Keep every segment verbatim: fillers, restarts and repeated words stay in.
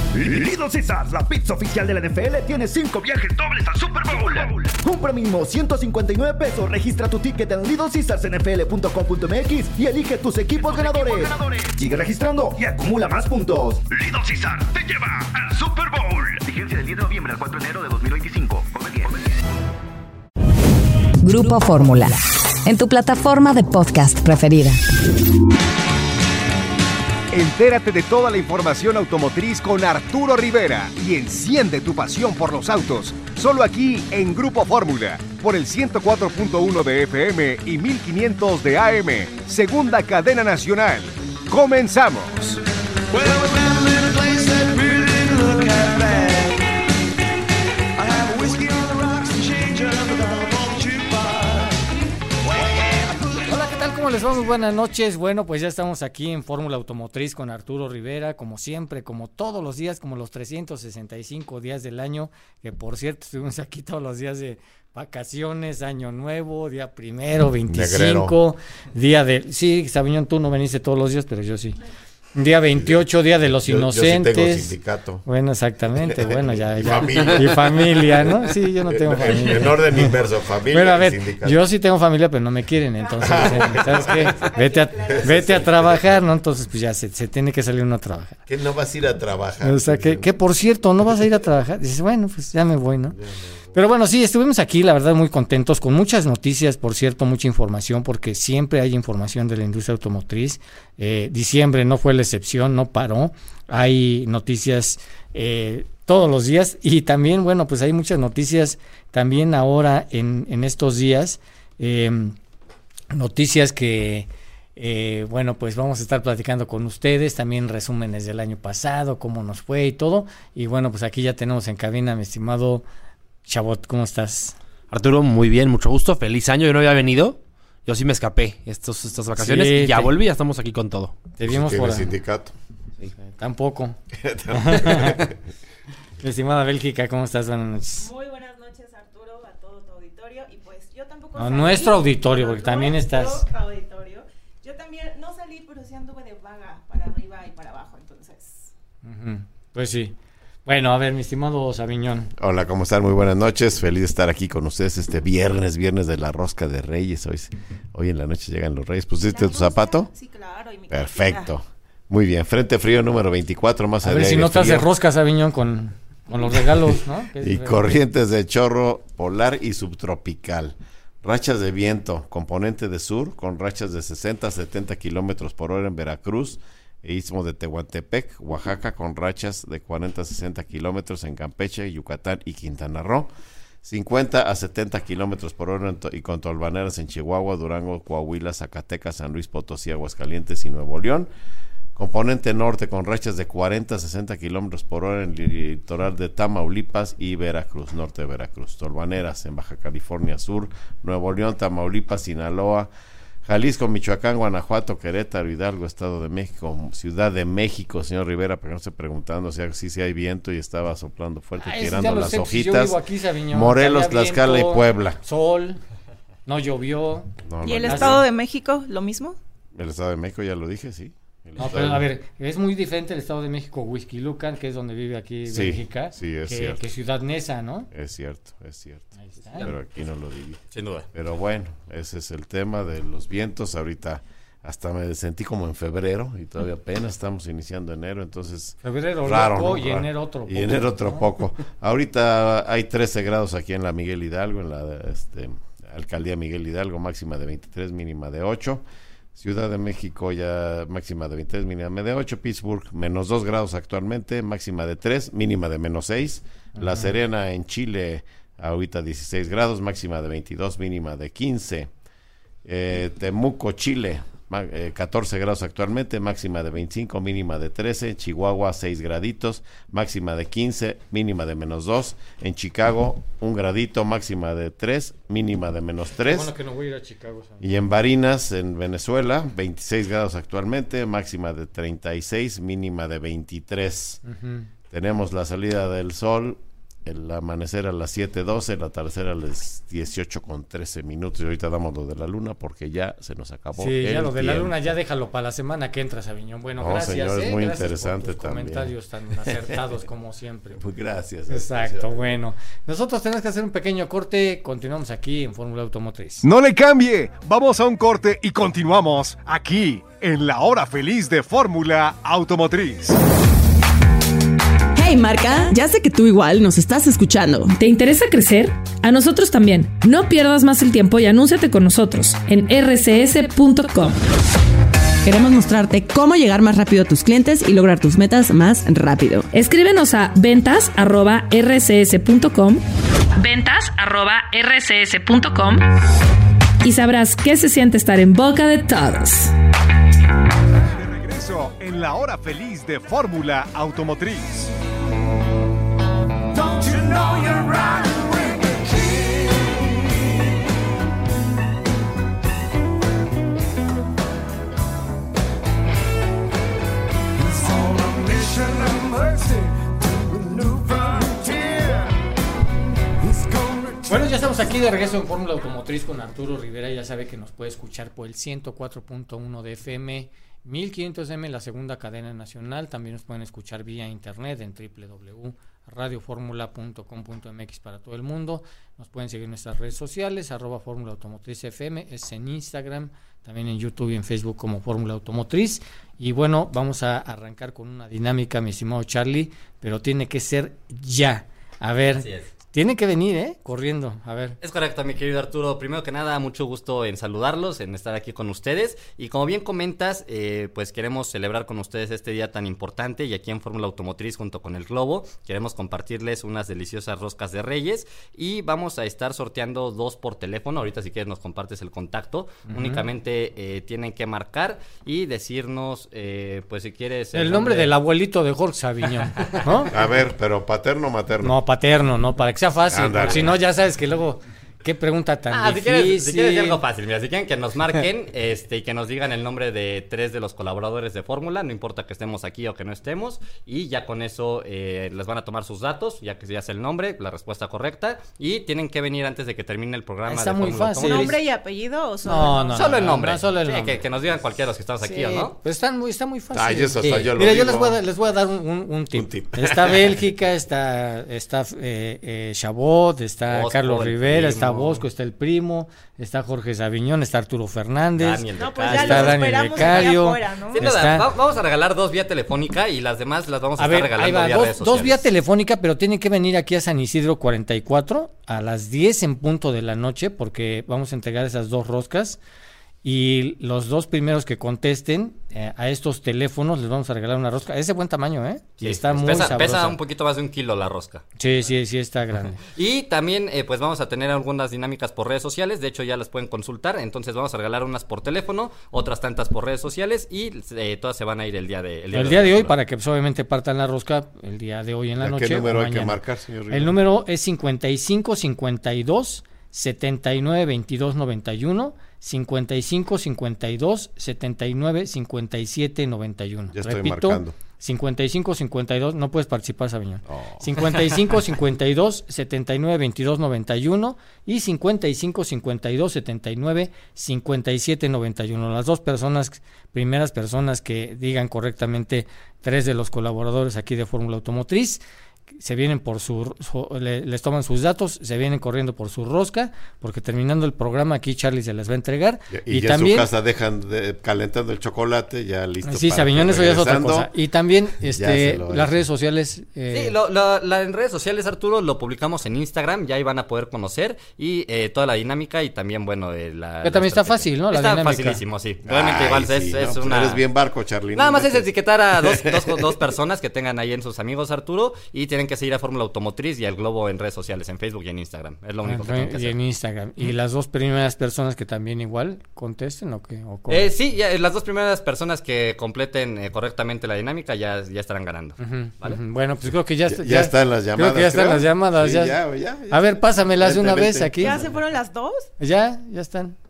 Little Caesars, la pizza oficial de la N F L, tiene cinco viajes dobles al Super Bowl. Compra mínimo ciento cincuenta y nueve pesos, registra tu ticket en little caesars n f l punto com punto m x y elige tus equipos ganadores. equipos ganadores. Sigue registrando y acumula más puntos. Little Caesars te lleva al Super Bowl. Vigencia del diez de noviembre al cuatro de enero de dos mil veinticinco. Come bien. Grupo Fórmula, en tu plataforma de podcast preferida. Entérate de toda la información automotriz con Arturo Rivera y enciende tu pasión por los autos. Solo aquí en Grupo Fórmula, por el ciento cuatro punto uno de F M y mil quinientos de A M, segunda cadena nacional. ¡Comenzamos! ¿Cómo les va? Muy buenas noches. Bueno, pues ya estamos aquí en Fórmula Automotriz con Arturo Rivera, como siempre, como todos los días, como los trescientos sesenta y cinco días del año, que por cierto estuvimos aquí todos los días de vacaciones, año nuevo, día primero, veinticinco, Negrero. Día de... Sí, Sabiñón, tú no veniste todos los días, pero yo sí. Día veintiocho, Día de los yo, Inocentes. Yo sí tengo sindicato. Bueno, exactamente, bueno, ya, y ya. Familia. Y familia, ¿no? Sí, yo no tengo familia. En orden inverso, familia bueno, a ver, y sindicato. yo sí tengo familia, pero no me quieren, entonces, ¿sabes qué? Vete a, vete a trabajar, ¿no? Entonces, pues ya se, se tiene que salir uno a trabajar. ¿Qué no vas a ir a trabajar? O sea, que, que por cierto, ¿no vas a ir a trabajar? Dices, bueno, pues ya me voy, ¿no? Pero bueno, sí, estuvimos aquí, la verdad, muy contentos, con muchas noticias, por cierto, mucha información, porque siempre hay información de la industria automotriz. Eh, diciembre no fue la excepción, no paró. Hay noticias eh, todos los días y también, bueno, pues hay muchas noticias también ahora en, en estos días. Eh, noticias que, eh, bueno, pues vamos a estar platicando con ustedes, también resúmenes del año pasado, cómo nos fue y todo. Y bueno, pues aquí ya tenemos en cabina, mi estimado Chabot, ¿cómo estás? Arturo, muy bien, mucho gusto, feliz año, yo no había venido, yo sí me escapé estos, estas vacaciones sí, y ya te... volví, ya estamos aquí con todo. Te vimos por el sindicato. Sí. Tampoco. Mi estimada Bélgica, ¿cómo estás? Buenas noches. Muy buenas noches, Arturo, a todo tu auditorio y pues yo tampoco no, salí. Nuestro auditorio, porque también estás... auditorio. Yo también no salí, pero sí anduve de vaga para arriba y para abajo, entonces... Uh-huh. Pues sí. Bueno, a ver, mi estimado Sabiñón. Hola, ¿cómo están? Muy buenas noches. Feliz de estar aquí con ustedes este viernes, viernes de la rosca de Reyes. Hoy, hoy en la noche llegan los Reyes. ¿Pusiste tu zapato? Sí, claro. Y mi Perfecto. Cartera. Muy bien. Frente frío número veinticuatro. Más a ver si no estás de rosca, Sabiñón, con, con los regalos, ¿no? Y corrientes de chorro polar y subtropical. Rachas de viento, componente de sur, con rachas de sesenta a setenta kilómetros por hora en Veracruz. E Istmo de Tehuantepec, Oaxaca, con rachas de cuarenta a sesenta kilómetros en Campeche, Yucatán y Quintana Roo, cincuenta a setenta kilómetros por hora en to- y con tolvaneras en Chihuahua, Durango, Coahuila, Zacatecas, San Luis Potosí, Aguascalientes y Nuevo León. Componente norte con rachas de cuarenta a sesenta kilómetros por hora en el litoral de Tamaulipas y Veracruz, norte de Veracruz. Tolvaneras en Baja California Sur, Nuevo León, Tamaulipas, Sinaloa, Jalisco, Michoacán, Guanajuato, Querétaro, Hidalgo, Estado de México, Ciudad de México, señor Rivera, para que no esté preguntando si, si, si hay viento y estaba soplando fuerte, ah, tirando las sé, hojitas. Yo vivo aquí, Sabiñón, Morelos, Tlaxcala viento, y Puebla. Sol, no llovió. No, ¿Y el Estado de México, lo mismo? El Estado de México, ya lo dije, sí. No, pero a ver, es muy diferente el Estado de México, Huixquilucan, que es donde vive aquí sí, Bélgica, sí, es que, cierto. que Ciudad Neza, ¿no? Es cierto, es cierto. Ahí está. Pero aquí no lo diví. Sin duda. Pero bueno, ese es el tema de los vientos. Ahorita hasta me sentí como en febrero y todavía apenas estamos iniciando enero, entonces febrero raro, loco, ¿no? y enero otro poco. Y enero otro ¿no? poco. Ahorita hay trece grados aquí en la Miguel Hidalgo, en la este, alcaldía Miguel Hidalgo, máxima de veintitrés, mínima de ocho. Ciudad de México ya máxima de veintitrés, mínima de ocho. Pittsburgh menos dos grados actualmente, máxima de tres, mínima de menos seis. Uh-huh. La Serena en Chile ahorita dieciséis grados, máxima de veintidós, mínima de quince. Eh, Temuco, Chile, eh, catorce grados actualmente, máxima de veinticinco, mínima de trece. Chihuahua, seis graditos, máxima de quince, mínima de menos dos. En Chicago, un gradito, máxima de tres, mínima de menos tres. Bueno, que no voy a ir a Chicago. ¿sabes? Y en Barinas, en Venezuela, veintiséis grados actualmente, máxima de treinta y seis, mínima de veintitrés. Uh-huh. Tenemos la salida del sol el amanecer a las siete doce, el atardecer a las dieciocho con trece minutos. Y ahorita damos lo de la luna porque ya se nos acabó. Sí, el ya lo de la tiempo. luna ya déjalo para la semana que entra, Sabiñón. Bueno, No, gracias. señor, es eh, muy gracias interesante por tus también. comentarios tan acertados como siempre. Pues gracias. Exacto, bueno. Nosotros tenemos que hacer un pequeño corte. Continuamos aquí en Fórmula Automotriz. No le cambie. Vamos a un corte y continuamos aquí en la hora feliz de Fórmula Automotriz. Hey Marca, ya sé que tú igual nos estás escuchando. ¿Te interesa crecer? A nosotros también. No pierdas más el tiempo y anúnciate con nosotros en erre ce ese punto com. Queremos mostrarte cómo llegar más rápido a tus clientes y lograr tus metas más rápido. Escríbenos a ventas arroba erre ce ese punto com, ventas arroba erre ce ese punto com y sabrás qué se siente estar en boca de todos. De regreso en la hora feliz de Fórmula Automotriz. Don't you know you're riding with the king? It's on a mission of mercy to a new frontier. He's gonna Bueno, ya estamos aquí de regreso en Fórmula Automotriz con Arturo Rivera. Ya sabe que nos puede escuchar por el ciento cuatro punto uno de F M, mil quinientos eme, la segunda cadena nacional. También nos pueden escuchar vía internet en doble u doble u doble u punto radio formula punto com punto eme equis para todo el mundo. Nos pueden seguir en nuestras redes sociales, arroba Fórmula Automotriz F M, es en Instagram, también en YouTube y en Facebook como Fórmula Automotriz. Y bueno, vamos a arrancar con una dinámica, mi estimado Charlie, pero tiene que ser ya. A ver, Así es. Tiene que venir, ¿eh? Corriendo, a ver. Es correcto, mi querido Arturo. Primero que nada, mucho gusto en saludarlos, en estar aquí con ustedes. Y como bien comentas, eh, pues queremos celebrar con ustedes este día tan importante. Y aquí en Fórmula Automotriz, junto con el Globo, queremos compartirles unas deliciosas roscas de Reyes. Y vamos a estar sorteando dos por teléfono. Ahorita, si quieres, nos compartes el contacto. Uh-huh. Únicamente eh, tienen que marcar y decirnos, eh, pues si quieres... El, el nombre, nombre del abuelito de Jorge Saviñón, ¿no? A ver, pero paterno o materno. No, paterno, no, para que sea fácil, porque si no ya sabes que luego qué pregunta tan ah, difícil. Si quieres, si quieres algo fácil, mira, si quieren que nos marquen este y que nos digan el nombre de tres de los colaboradores de Fórmula, no importa que estemos aquí o que no estemos, y ya con eso eh, les van a tomar sus datos, ya que ya es el nombre, la respuesta correcta, y tienen que venir antes de que termine el programa. Está de muy Fórmula fácil. ¿Nombre y apellido o solo no, el nombre? no, solo el nombre. No, solo el sí, nombre. Que, que nos digan cualquiera de los que estamos sí, aquí, ¿o no? Pues está muy, está muy fácil. Ay, eso hasta sí. yo lo Mira, digo. yo les voy a, les voy a dar un, un, un, tip. un tip. Está Bélgica, está, está eh, eh, Chabot, está Bosco, Carlos Rivera, está Bosco, está el primo, está Jorge Saviñón, está Arturo Fernández, Daniel no, pues está Daniel Becario. Afuera, ¿no? Sí, está... va, vamos a regalar dos vía telefónica y las demás las vamos a, a estar ver, regalando ahí va, vía dos, redes sociales. dos vía telefónica, pero tienen que venir aquí a San Isidro cuarenta y cuatro a las diez en punto de la noche, porque vamos a entregar esas dos roscas. Y los dos primeros que contesten eh, a estos teléfonos les vamos a regalar una rosca. Es de buen tamaño, ¿eh? Sí, y está muy pesa, sabrosa. Pesa un poquito más de un kilo la rosca. Sí, sí, sí está grande. Y también eh, pues vamos a tener algunas dinámicas por redes sociales. De hecho ya las pueden consultar. Entonces vamos a regalar unas por teléfono, otras tantas por redes sociales. Y eh, todas se van a ir el día de, el día el de, día de hoy para que pues, obviamente partan la rosca el día de hoy en la ¿A noche. ¿Qué número hay mañana. que marcar, señor Rivera? El número es cincuenta y cinco cincuenta y dos setenta y nueve veintidós noventa y uno, cincuenta y cinco cincuenta y dos setenta y nueve cincuenta y siete noventa y uno. Ya estoy Repito, marcando. cincuenta y cinco cincuenta y dos, no puedes participar, Sabiñón. Oh. cincuenta y cinco cincuenta y dos setenta y nueve veintidós noventa y uno y cincuenta y cinco cincuenta y dos setenta y nueve cincuenta y siete noventa y uno. Las dos personas, primeras personas que digan correctamente tres de los colaboradores aquí de Fórmula Automotriz, se vienen por su, su le, les toman sus datos, se vienen corriendo por su rosca, porque terminando el programa aquí Charlie se las va a entregar. Y, y, y ya también, en su casa dejan de, calentando el chocolate, ya listo. Sí, Sabiñón, eso ya es otra cosa. Y también este lo, las redes sociales. Eh, sí, lo, lo, la, en redes sociales, Arturo, lo publicamos en Instagram, ya ahí van a poder conocer y eh, toda la dinámica y también, bueno, eh, la... Pero también está fácil, ¿no? La está dinámica. facilísimo, sí. Realmente Ay, igual sí, es, no, es pues una... eres bien barco, Charlie. Nada no más metes. es etiquetar a dos, dos, dos personas que tengan ahí en sus amigos, Arturo, y tienen que seguir a Fórmula Automotriz y al Globo en redes sociales, en Facebook y en Instagram. Es lo único que tienen que hacer. Y en Instagram. ¿Y las dos primeras personas que también igual contesten o qué? ¿O eh, sí, ya, las dos primeras personas que completen eh, correctamente la dinámica ya, ya estarán ganando. Uh-huh, ¿vale? uh-huh. Bueno, pues creo que ya, ya, ya, ya están las llamadas. Creo que ya están creo. las llamadas. Sí, ya. Ya, ya, ya. A ver, pásamelas de una Vente, vez vente. aquí. ¿Ya se fueron las dos? Ya, ya están.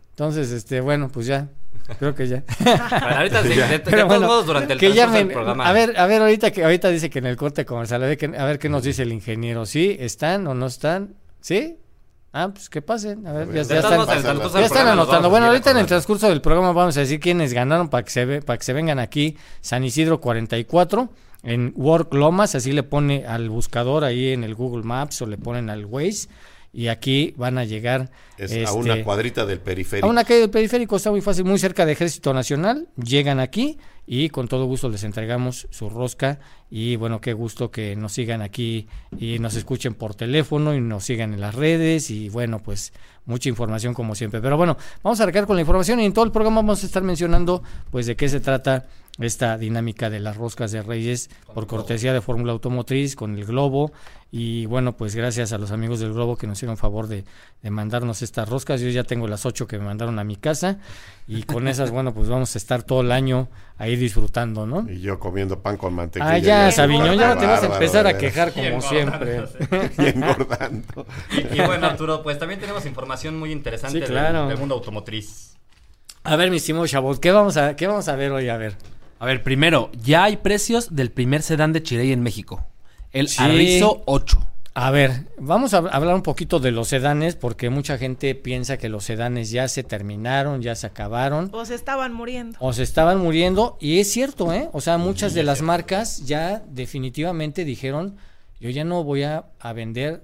Entonces, este, bueno, pues ya. Creo que ya. Bueno, ahorita sí, de, de, de todos bueno, modos, durante el que transcurso llamen, del programa. A ver, a ver, ahorita que ahorita dice que en el corte comercial, a ver, que, a ver qué nos dice el ingeniero. ¿Sí? ¿Están o no están? ¿Sí? Ah, pues que pasen. A ver, ya, ya están, ya están anotando. Bueno, ahorita en el transcurso del programa vamos a decir quiénes ganaron para que se ve, para que se vengan aquí. San Isidro cuarenta y cuatro en Work Lomas, así le pone al buscador ahí en el Google Maps o le ponen al Waze. Y aquí van a llegar es este, a una cuadrita del periférico. A una calle del periférico, está muy fácil, muy cerca de Ejército Nacional. Llegan aquí y con todo gusto les entregamos su rosca. Y bueno, qué gusto que nos sigan aquí y nos escuchen por teléfono y nos sigan en las redes. Y bueno, pues mucha información como siempre. Pero bueno, vamos a arrancar con la información y en todo el programa vamos a estar mencionando pues de qué se trata esta dinámica de las roscas de Reyes por cortesía de Fórmula Automotriz con el Globo. Y bueno, pues gracias a los amigos del Globo que nos hicieron favor de, de mandarnos estas roscas. Yo ya tengo las ocho que me mandaron a mi casa y con esas, bueno, pues vamos a estar todo el año ahí disfrutando, ¿no? Y yo comiendo pan con mantequilla. Ah, ya, Sabiñón, ya te vas a empezar a ¿verdad? quejar como siempre. Y engordando. Y bueno, Arturo, pues también tenemos información muy interesante Sí, claro. del, del mundo automotriz. A ver, mi estimado Chabot, ¿qué vamos a, qué vamos a ver hoy? A ver. A ver, primero, ya hay precios del primer sedán de Chirey en México. El Sí. Arrizo ocho. A ver, vamos a hablar un poquito de los sedanes porque mucha gente piensa que los sedanes ya se terminaron, ya se acabaron O se estaban muriendo. o se estaban muriendo y es cierto, ¿eh? O sea, muchas de las marcas ya definitivamente dijeron, yo ya no voy a, a vender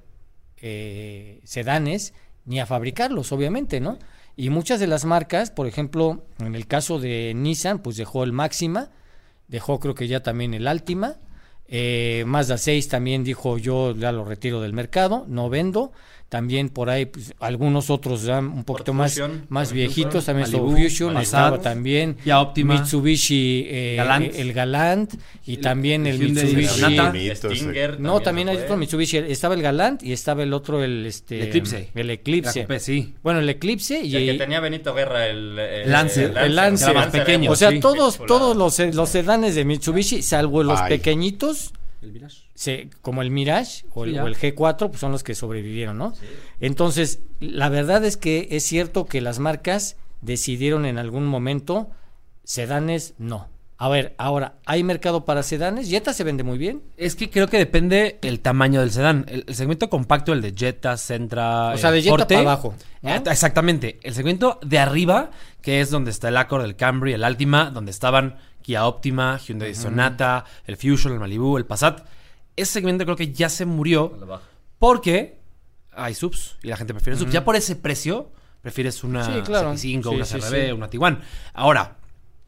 eh, sedanes ni a fabricarlos, obviamente, ¿no? Y muchas de las marcas, por ejemplo, en el caso de Nissan, pues dejó el Máxima, dejó creo que ya también el Altima. Eh, Mazda seis también dijo yo ya lo retiro del mercado, no vendo. También por ahí pues, algunos otros ya un poquito más, Fusion, más por viejitos, también Malibu, Soul Fusion, Passat, estaba también ya Optima, Mitsubishi eh, Galant. el Galant y El- también el, el Hyundai Mitsubishi Sonata. Bonito ese. Stinger. no, también hay se otro fue. Mitsubishi, estaba el Galant y estaba el otro el este El Eclipse. el Eclipse. La Coupé, sí. Bueno, el Eclipse y, El que tenía Benito Guerra, el, el Lancer. El Lancer. Era más pequeño. o sea, sí. todos Qué todos los, eh, los sedanes de Mitsubishi, salvo los Ay. pequeñitos, El Mirage. se, como el Mirage o el, Sí, ya. o el G cuatro, pues son los que sobrevivieron, ¿no? Entonces, la verdad es que es cierto que las marcas decidieron en algún momento sedanes, no. A ver, ahora, ¿hay mercado para sedanes? Jetta se vende muy bien. Es que creo que depende el tamaño del sedán. El, el segmento compacto, el de Jetta, Sentra, O sea, eh, de Jetta Forte, para abajo, ¿no? eh, Exactamente. El segmento de arriba, que es donde está el Accord, el Camry, el Altima, donde estaban Kia Optima, Hyundai Sonata, el Fusion, el Malibu, el Passat. Ese segmento creo que ya se murió porque hay subs y la gente prefiere subs. Ya por ese precio prefieres una Sí, claro. C cinco, Sí, una sí, C R V, sí. una Tiguan. Ahora,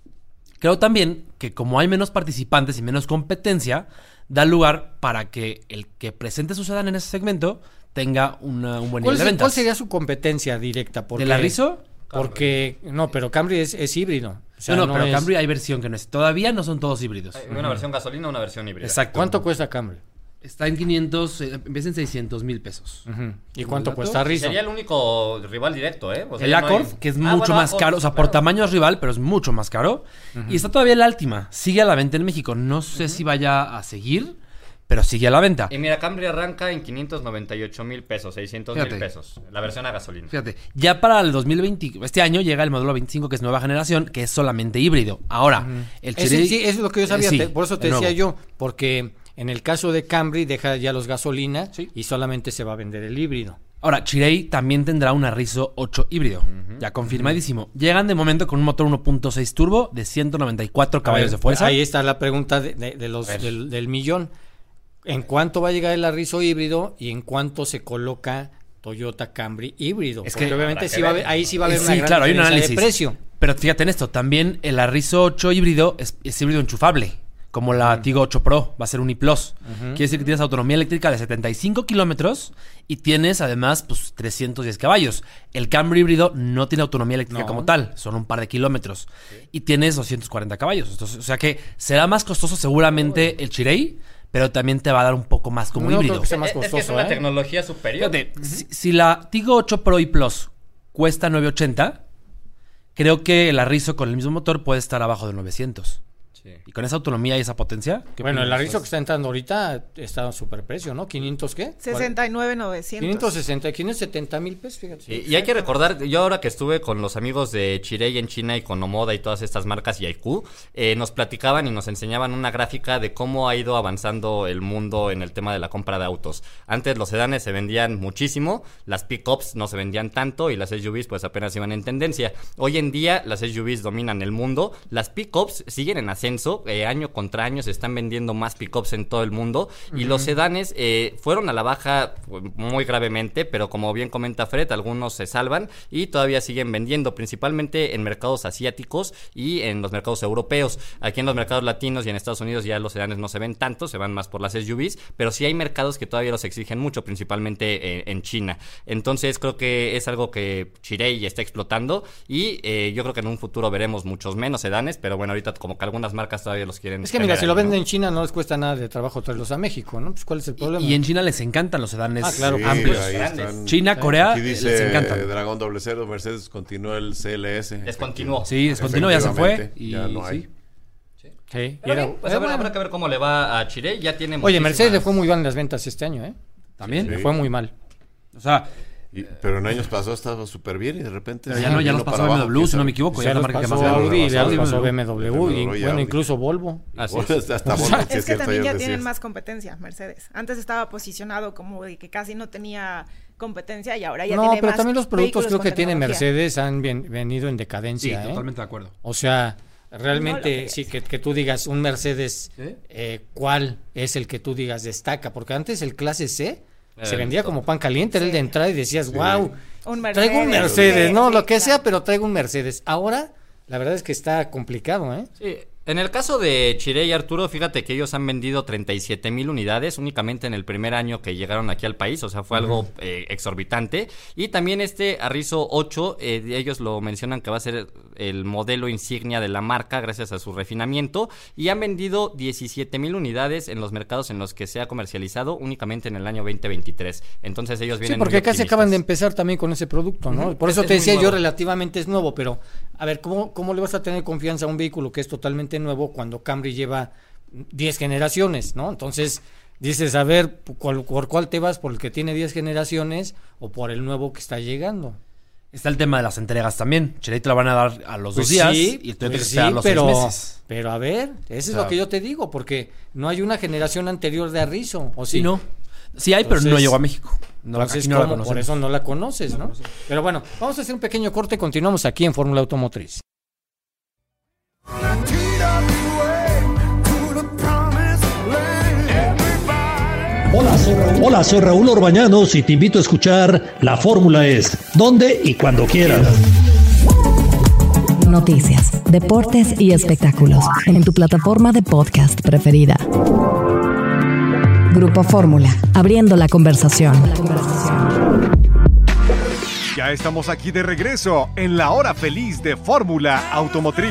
creo también que como hay menos participantes y menos competencia, da lugar para que el que presente su sedán en ese segmento tenga una- un buen ¿Cuál, nivel de se- ventas. cuál sería su competencia directa? Porque, ¿De la Rizzo? Porque, no, pero Camry es, es híbrido. O sea, no, no, pero es- Camry hay versión que no es. Todavía no son todos híbridos. Hay una versión gasolina, una versión híbrida. Exacto. ¿Cuánto cuesta Camry? Está en quinientos, eh, empieza en seiscientos mil pesos. Ujú. ¿Y cuánto dato? cuesta Rizzo? Sería el único rival directo, ¿eh? O sea, El ya no Accord, hay- que es Ah, mucho bueno, más Accord, caro, o sea, por claro. tamaño es rival, pero es mucho más caro. Y está todavía el Altima, sigue a la venta en México. No sé si vaya a seguir, pero sigue a la venta. Y mira, Camry arranca en quinientos noventa y ocho mil pesos, seiscientos mil Fíjate. pesos. La versión a gasolina. Fíjate, ya para el dos mil veinte, este año llega el modelo veinticinco, que es nueva generación, que es solamente híbrido. Ahora, el Ese- Chery- sí, eso es lo que yo sabía, Eh, sí, te- por eso te de decía nuevo. yo, porque en el caso de Camry deja ya los gasolina Sí. y solamente se va a vender el híbrido. Ahora, Chirey también tendrá una Rizzo ocho híbrido, ya confirmadísimo. Llegan de momento con un motor uno punto seis turbo de ciento noventa y cuatro caballos A ver, de fuerza. Ahí está la pregunta de, de- de los, A ver. del, del millón. ¿En cuánto va a llegar el Arrizo híbrido y en cuánto se coloca Toyota Camry híbrido? Es Porque que obviamente habrá que sí va a ver. haber- ahí sí va a haber Eh, una sí, gran claro, hay un diferencia análisis. de precio. Pero fíjate en esto, también el Arrizo ocho híbrido es, es híbrido enchufable, como la Tigo ocho Pro, va a ser un i-Plus. Quiere decir que tienes autonomía eléctrica de setenta y cinco kilómetros y tienes además pues trescientos diez caballos. El Camry híbrido no tiene autonomía eléctrica No. como tal, son un par de kilómetros. Y tienes doscientos cuarenta caballos. Entonces, o sea que será más costoso seguramente el Chirey, pero también te va a dar un poco más como No creo híbrido. que sea más Es- es que es costoso, una ¿eh? tecnología superior. Fíjate, si, si la Tigo ocho Pro y Plus cuesta novecientos ochenta, creo que el Arrizo con el mismo motor puede estar abajo de novecientos. Sí. Y con esa autonomía y esa potencia. Bueno, el Arrizo que está entrando ahorita está a super precio, ¿no? ¿quinientos qué? sesenta y nueve mil novecientos. quinientos sesenta, quinientos setenta mil pesos, fíjate. Sí, y hay que recordar, yo ahora que estuve con los amigos de Chirei en China y con Omoda y todas estas marcas y Aiku, eh, nos platicaban y nos enseñaban una gráfica de cómo ha ido avanzando el mundo en el tema de la compra de autos. Antes los sedanes se vendían muchísimo, las pick-ups no se vendían tanto y las S U Vs pues apenas iban en tendencia. Hoy en día las S U Vs dominan el mundo, las pick-ups siguen en ascenso, eh, año contra año se están vendiendo más pick-ups en todo el mundo y uh-huh. los sedanes eh, fueron a la baja muy gravemente, pero como bien comenta Fred, algunos se salvan y todavía siguen vendiendo, principalmente en mercados asiáticos y en los mercados europeos. Aquí en los mercados latinos y en Estados Unidos ya los sedanes no se ven tanto, se van más por las S U Vs, pero sí hay mercados que todavía los exigen mucho, principalmente eh, en China. Entonces creo que es algo que Chirei está explotando y eh, yo creo que en un futuro veremos muchos menos sedanes, pero bueno, ahorita como que algunas marcas todavía los quieren. Es que mira, si lo venden en China no les cuesta nada de trabajo traerlos a México, ¿no? Pues ¿cuál es el problema? Y, y en China les encantan los sedanes ah, claro, sí, amplios. Están, China, sí. Corea, aquí dice les encantan. Dragón doble cero, Mercedes continuó el C L S. Descontinuó. Sí, descontinuó, ya se fue. Y ya no hay. Sí. Sí. Pero bien, pues habrá, habrá que ver cómo le va a Chirei, ya tiene Oye, Mercedes le fue muy mal en las ventas este año, ¿eh? ¿También? Sí. Le fue muy mal. O sea... Y, pero en años pasados estaba súper bien y de repente... Pero ya no, ya nos pasó B M W, si no me equivoco. Ya, ya nos pasó que más Audi, ya nos pasó B M W, y bueno, incluso Volvo. Así es. Hasta Volvo, es que cierto, también ya tienen más competencia, Mercedes. Antes estaba posicionado como de que casi no tenía competencia y ahora ya no, tiene pero más también los productos creo que tiene tecnología. Mercedes han bien, venido en decadencia. Sí, ¿eh? totalmente de acuerdo. O sea, realmente no sí, que, que tú digas un Mercedes, ¿sí? eh, ¿cuál es el que tú digas destaca? Porque antes el clase C Eh, se vendía como pan caliente, era el de entrada y decías, Sí. wow, Un Mercedes, traigo un Mercedes, sí, no, sí, lo que claro. sea, pero traigo un Mercedes. Ahora, la verdad es que está complicado, ¿eh? Sí. En el caso de Chirei y Arturo, fíjate que ellos han vendido treinta y siete mil unidades únicamente en el primer año que llegaron aquí al país, o sea, fue algo uh-huh. eh, exorbitante. Y también este Arrizo ocho, eh, ellos lo mencionan que va a ser el modelo insignia de la marca gracias a su refinamiento, y han vendido diecisiete mil unidades en los mercados en los que se ha comercializado únicamente en el año veinte veintitrés. Entonces ellos vienen Sí, porque muy casi optimistas. acaban de empezar también con ese producto, ¿no? Uh-huh. Por eso Es- te es muy decía yo nuevo. relativamente es nuevo, pero a ver, ¿cómo, ¿cómo le vas a tener confianza a un vehículo que es totalmente nuevo cuando Camry lleva diez generaciones, ¿no? Entonces dices, a ver, ¿por, por cuál te vas? ¿Por el que tiene diez generaciones o por el nuevo que está llegando? Está el tema de las entregas también. Chirei te la van a dar a los Pues dos días sí, y tú pues tienes que sí, esperar los pero, seis meses. pero a ver, eso es O sea, lo que yo te digo, porque no hay una generación anterior de Arrizo, ¿o sí? Sí, no. Sí hay, pero Entonces- no llegó a México. No, Entonces, aquí no la ¿cómo? Por conocemos. eso no la conoces, ¿no? Pero bueno, vamos a hacer un pequeño corte, continuamos aquí en Fórmula Automotriz. Hola soy, Raúl. Hola, soy Raúl Orbañanos y te invito a escuchar La Fórmula Es, donde y cuando quieras. Noticias, deportes y espectáculos en tu plataforma de podcast preferida. Grupo Fórmula, abriendo la conversación. Ya estamos aquí de regreso en la hora feliz de Fórmula Automotriz.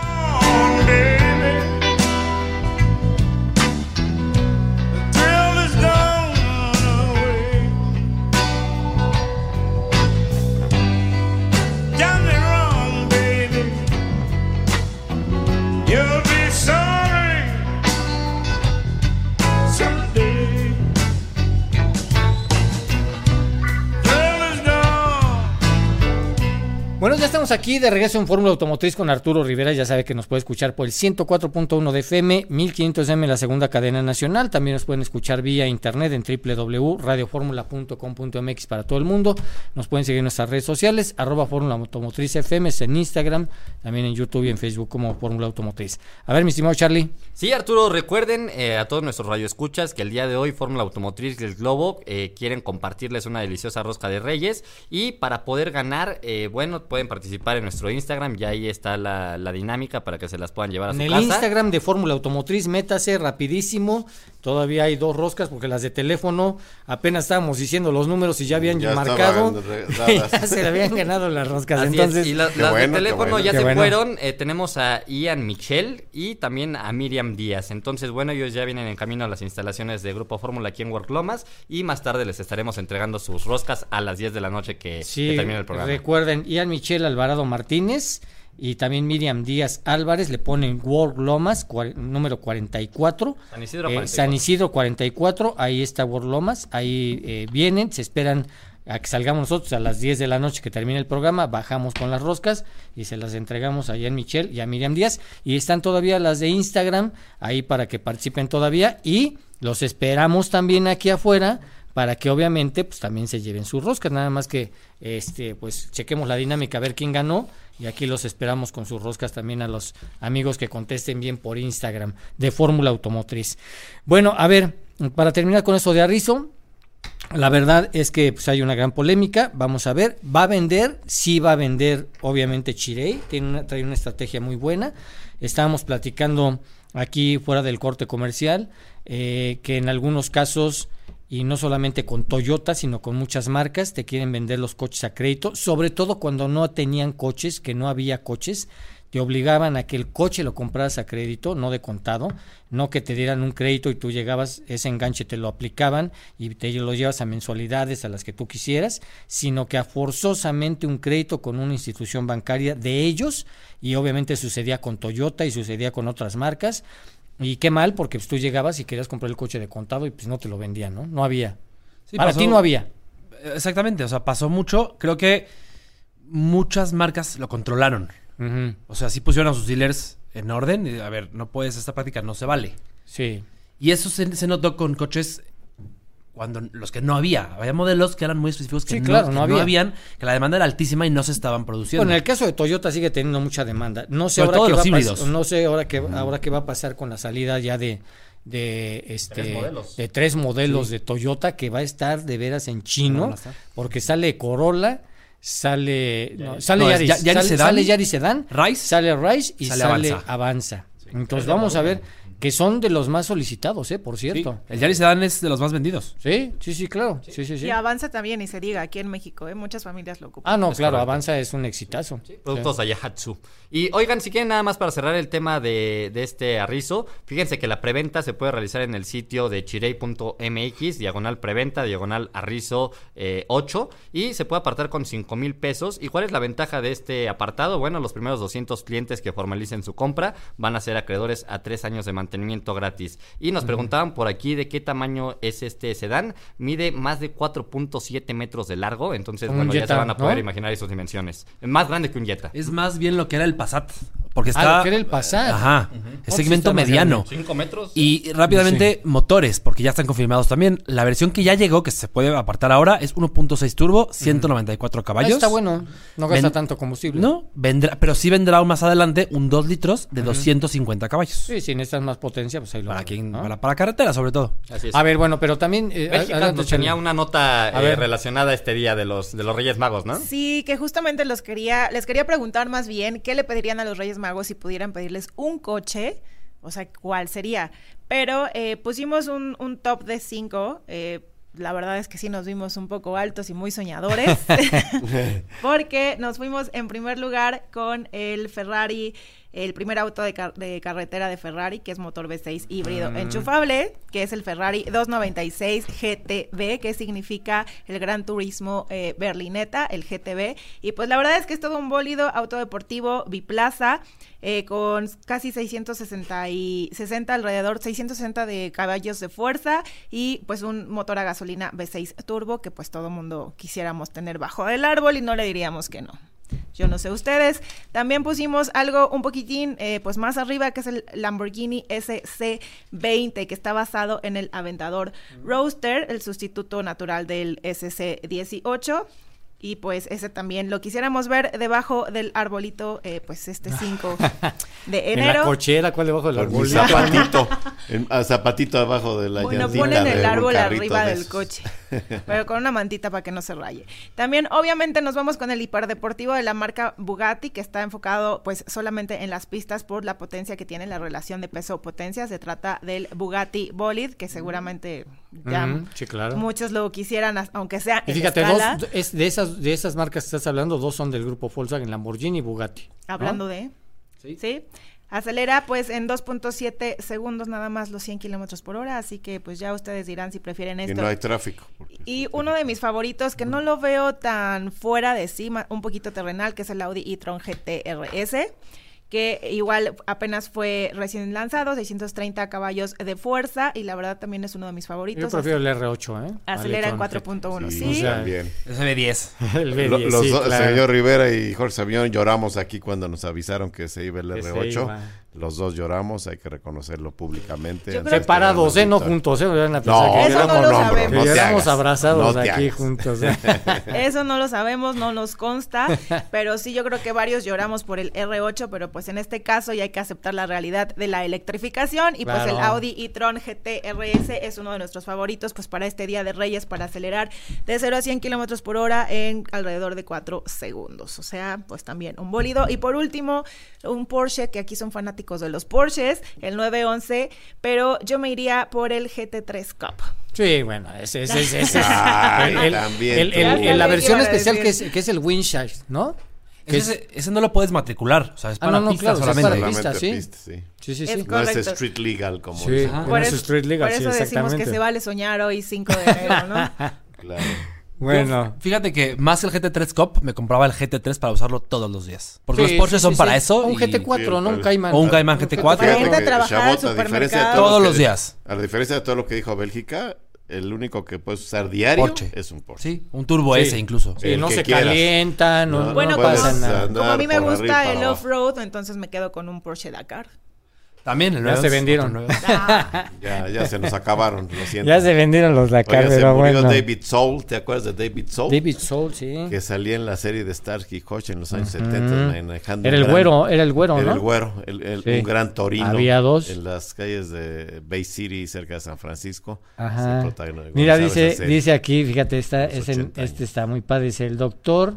Bueno, ya estamos aquí de regreso en Fórmula Automotriz con Arturo Rivera. Ya sabe que nos puede escuchar por el ciento cuatro punto uno de F M, mil quinientos M la segunda cadena nacional. También nos pueden escuchar vía internet en doble u doble u doble u punto radio fórmula punto com punto m x para todo el mundo. Nos pueden seguir en nuestras redes sociales, arroba Fórmula Automotriz F M, en Instagram, también en YouTube y en Facebook como Fórmula Automotriz. A ver, mi estimado Charlie. Sí, Arturo, recuerden eh, a todos nuestros radioescuchas que el día de hoy Fórmula Automotriz del Globo eh, quieren compartirles una deliciosa rosca de Reyes, y para poder ganar, eh, bueno, pueden participar en nuestro Instagram, ya ahí está la, la dinámica para que se las puedan llevar a En su el casa. Instagram de Fórmula Automotriz, métase rapidísimo. Todavía hay dos roscas porque las de teléfono apenas estábamos diciendo los números y ya habían Ya marcado. estaban re- Y dadas. ya se le habían ganado las roscas. Así Entonces, es, y la- Qué las bueno, de qué teléfono bueno. ya Qué se bueno. fueron. Eh, tenemos a Ian Michel y también a Miriam Díaz. Entonces, bueno, ellos ya vienen en camino a las instalaciones de Grupo Fórmula aquí en Work Lomas, y más tarde les estaremos entregando sus roscas a las diez de la noche que, sí, que termine el programa. recuerden, Ian Michel Alvarado Martínez y también Miriam Díaz Álvarez le ponen World Lomas, cuar, número cuarenta y cuatro. San Isidro eh, cuarenta y cuatro. San Isidro cuarenta y cuatro, ahí está World Lomas, ahí eh, vienen, se esperan a que salgamos nosotros a las diez de la noche que termine el programa, bajamos con las roscas y se las entregamos allá en Michelle y a Miriam Díaz, y están todavía las de Instagram ahí para que participen todavía, y los esperamos también aquí afuera para que obviamente pues también se lleven sus roscas, nada más que este pues chequemos la dinámica a ver quién ganó, y aquí los esperamos con sus roscas también a los amigos que contesten bien por Instagram de Fórmula Automotriz. Bueno, a ver, para terminar con eso de Arriso, la verdad es que pues hay una gran polémica, vamos a ver, va a vender, sí va a vender obviamente Chirey, tiene una, trae una estrategia muy buena. Estábamos platicando aquí fuera del corte comercial, eh, que en algunos casos, y no solamente con Toyota, sino con muchas marcas, te quieren vender los coches a crédito, sobre todo cuando no tenían coches, que no había coches, te obligaban a que el coche lo compraras a crédito, no de contado, no que te dieran un crédito y tú llegabas, ese enganche te lo aplicaban y te lo llevas a mensualidades a las que tú quisieras, sino que a forzosamente un crédito con una institución bancaria de ellos, y obviamente sucedía con Toyota y sucedía con otras marcas, y qué mal, porque pues, tú llegabas y querías comprar el coche de contado y pues no te lo vendían, ¿no? No había. Sí, Para pasó, ti no había. Exactamente, o sea, pasó mucho, creo que muchas marcas lo controlaron. Uh-huh. O sea, sí pusieron a sus dealers en orden. Y, a ver, no puedes, esta práctica no se vale. Sí. Y eso se, se notó con coches cuando los que no había. Había modelos que eran muy específicos que, Sí, no, claro, que no no había. habían, que la demanda era altísima y no se estaban produciendo. Bueno, en el caso de Toyota sigue teniendo mucha demanda. No sé Sobre ahora todo qué los va a híbridos. pas- no sé ahora qué ahora qué va a pasar con la salida ya de de este Tres modelos. de tres modelos Sí. de Toyota, que va a estar de veras en No chino, van a estar. porque sale Corolla, sale no, sale No, es Yaris, Ya- Yaris sale, Sedan, sale Yaris Sedan, Rise, sale Rise y sale sale, Avanza. Avanza. Entonces vamos a ver que son de los más solicitados, eh, por Sí, cierto. el Yaris Sedan es de los más vendidos. Sí, sí, sí, claro. Sí, sí, sí. Y Avanza también, y se diga, aquí en México, ¿eh? Muchas familias lo ocupan. Ah, no, Es claro, correcto. Avanza es un exitazo. Productos Ayahatsu. Y oigan, si quieren nada más para cerrar el tema de, de este Arriso, fíjense que la preventa se puede realizar en el sitio de chirey punto m x, diagonal preventa, diagonal Arriso eh, ocho, y se puede apartar con cinco mil pesos. ¿Y cuál es la ventaja de este apartado? Bueno, los primeros doscientos clientes que formalicen su compra van a ser acreedores a tres años de mantenimiento gratis. Y nos preguntaban por aquí de qué tamaño es este sedán. Mide más de cuatro punto siete metros de largo, entonces Un bueno, ya Jetta, se van a poder ¿no? imaginar esas dimensiones. Es más grande que un Jetta. Es más bien lo que era el Passat. Porque Ah, está. lo que era el Passat. Ajá. Uh-huh. Es Oh, sí segmento está más mediano. grande. cinco metros. Y rápidamente, motores, porque ya están confirmados también. La versión que ya llegó, que se puede apartar ahora, es uno punto seis turbo, ciento noventa y cuatro Ah, caballos. está bueno, no gasta Ven- tanto combustible. No, vendrá, pero sí vendrá más adelante un dos litros de doscientos cincuenta caballos. Sí, si necesitas más potencia, pues ahí lo Para, quien, ¿no? para, para carretera, sobre todo. Así es. A ver, bueno, pero también eh, Bélgica adelante, nos Chela. tenía una nota A eh, ver. relacionada a este día de los, de los Reyes Magos, ¿no? Sí, que justamente los quería, les quería preguntar más bien qué le pedirían a los Reyes Magos si pudieran pedirles un coche, o sea, cuál sería. Pero eh, pusimos un, un top de cinco, eh, la verdad es que sí nos vimos un poco altos y muy soñadores, porque nos fuimos en primer lugar con el Ferrari, el primer auto de, car- de carretera de Ferrari, que es motor V seis híbrido Mm. enchufable, que es el Ferrari doscientos noventa y seis G T B, que significa el Gran Turismo eh, Berlinetta, el G T B. Y pues la verdad es que es todo un bólido autodeportivo biplaza, eh, con casi seiscientos sesenta y sesenta, alrededor seiscientos sesenta de caballos de fuerza, y pues un motor a gasolina V seis turbo, que pues todo mundo quisiéramos tener bajo el árbol y no le diríamos que no. Yo no sé ustedes. También pusimos algo un poquitín eh, pues más arriba, que es el Lamborghini S C veinte, que está basado en el Aventador Roadster, el sustituto natural del S C dieciocho. Y pues ese también lo quisiéramos ver debajo del arbolito, eh, pues este cinco de En la enero. cochera, ¿cuál debajo del Con mi árbol? zapatito, el, a zapatito abajo de la Bueno, llantita ponen de el un árbol carrito arriba de del esos. coche, pero con una mantita para que no se raye. También, obviamente, nos vamos con el hiperdeportivo de la marca Bugatti, que está enfocado, pues, solamente en las pistas por la potencia que tiene, la relación de peso-potencia. Se trata del Bugatti Bolid, que seguramente ya Ujú, sí, claro. muchos lo quisieran, as- aunque sea Y en fíjate, escala. dos, es de esas de esas marcas que estás hablando, dos son del grupo Volkswagen, Lamborghini y Bugatti. ¿no? Hablando de... Sí. ¿Sí? Acelera pues en dos punto siete segundos nada más los cien kilómetros por hora, así que pues ya ustedes dirán si prefieren esto. Y no hay tráfico. Y uno de mis favoritos que no lo veo tan fuera de sí, un poquito terrenal, que es el Audi e-tron G T R S, que igual apenas fue recién lanzado, seiscientos treinta caballos de fuerza, y la verdad también es uno de mis favoritos. Yo prefiero el R ocho, ¿eh? Acelera en cuatro punto uno, sí. Sí, también. Es el B diez. El B diez, Lo- los sí, dos, claro. el señor Rivera y Jorge Sabión lloramos aquí cuando nos avisaron que se iba el Que R se ocho. iba. Los dos lloramos, hay que reconocerlo públicamente. Yo Antes creo- de Separados, tener ¿eh? No una juntos, ¿eh? Van a No, pensar que- Eso no ¿cómo lo no, bro? sabemos. No que te éramos hagas. abrazados No te aquí hagas. juntos. ¿eh? Eso no lo sabemos, no nos consta, pero sí yo creo que varios lloramos por el R ocho, pero pues en este caso ya hay que aceptar la realidad de la electrificación, y pues Claro. el Audi e-tron G T R S es uno de nuestros favoritos pues para este Día de Reyes, para acelerar de cero a cien kilómetros por hora en alrededor de cuatro segundos, o sea, pues también un bólido. Y por último, un Porsche, que aquí son fanáticos de los Porsches, el nueve once, pero yo me iría por el G T tres Cup. Sí, bueno, ese, ese, ese, ese es Ay, el- el- también el- tú. el- el- la Ya versión sabía que especial iban a que es, decir. que es el Windshield, ¿no? Que es- Ese, ese no lo puedes matricular, o sea, es Ah, para no, no, pista claro, es solamente. para pista, Solamente sí. pista, sí. Sí, sí, Es sí. No es Correcto. street legal como Sí, dicen. no Por es eso, Street Legal, por sí, eso decimos que exactamente. se vale soñar hoy cinco de enero, ¿no? Claro. Bueno. Fíjate que más que el G T tres Cup, me compraba el G T tres para usarlo todos los días. Porque Sí, los Porsches sí, son sí, para sí. eso. Un y- G T cuatro, ¿no? Un Sí, Cayman. O un Cayman G T cuatro. Para irte a que, trabajar al Chabot, a diferencia de supermercado. todo Todos lo los que- días. A diferencia de todo lo que dijo Bélgica, el único que puedes usar diario Porsche. es un Porsche. Sí, un Turbo Sí. S incluso. Sí, El no que se quieras. calienta, no, No, no Bueno, puedes pasa como, nada. andar como a mí me por arriba y gusta para el abajo. off-road, entonces me quedo con un Porsche Dakar. También el Ya nueve se once, vendieron. otro nueve once. Ah, Ya, ya se nos acabaron, lo siento. Ya se vendieron los Dakar, Oiga, se pero murió bueno. David Soul, ¿te acuerdas de David Soul? David Soul, sí. Que salía en la serie de Starsky y Hutch en los años Ujú. setenta manejando Era un el gran- güero, era el güero, Era ¿no? el güero, el- el- Sí. un gran torino. Había dos. En las calles de Bay City, cerca de San Francisco. Ajá. Se protagonizó Mira, esa dice, serie. dice aquí, fíjate, esta, Los es en- ochenta años. este está muy padre, dice el doctor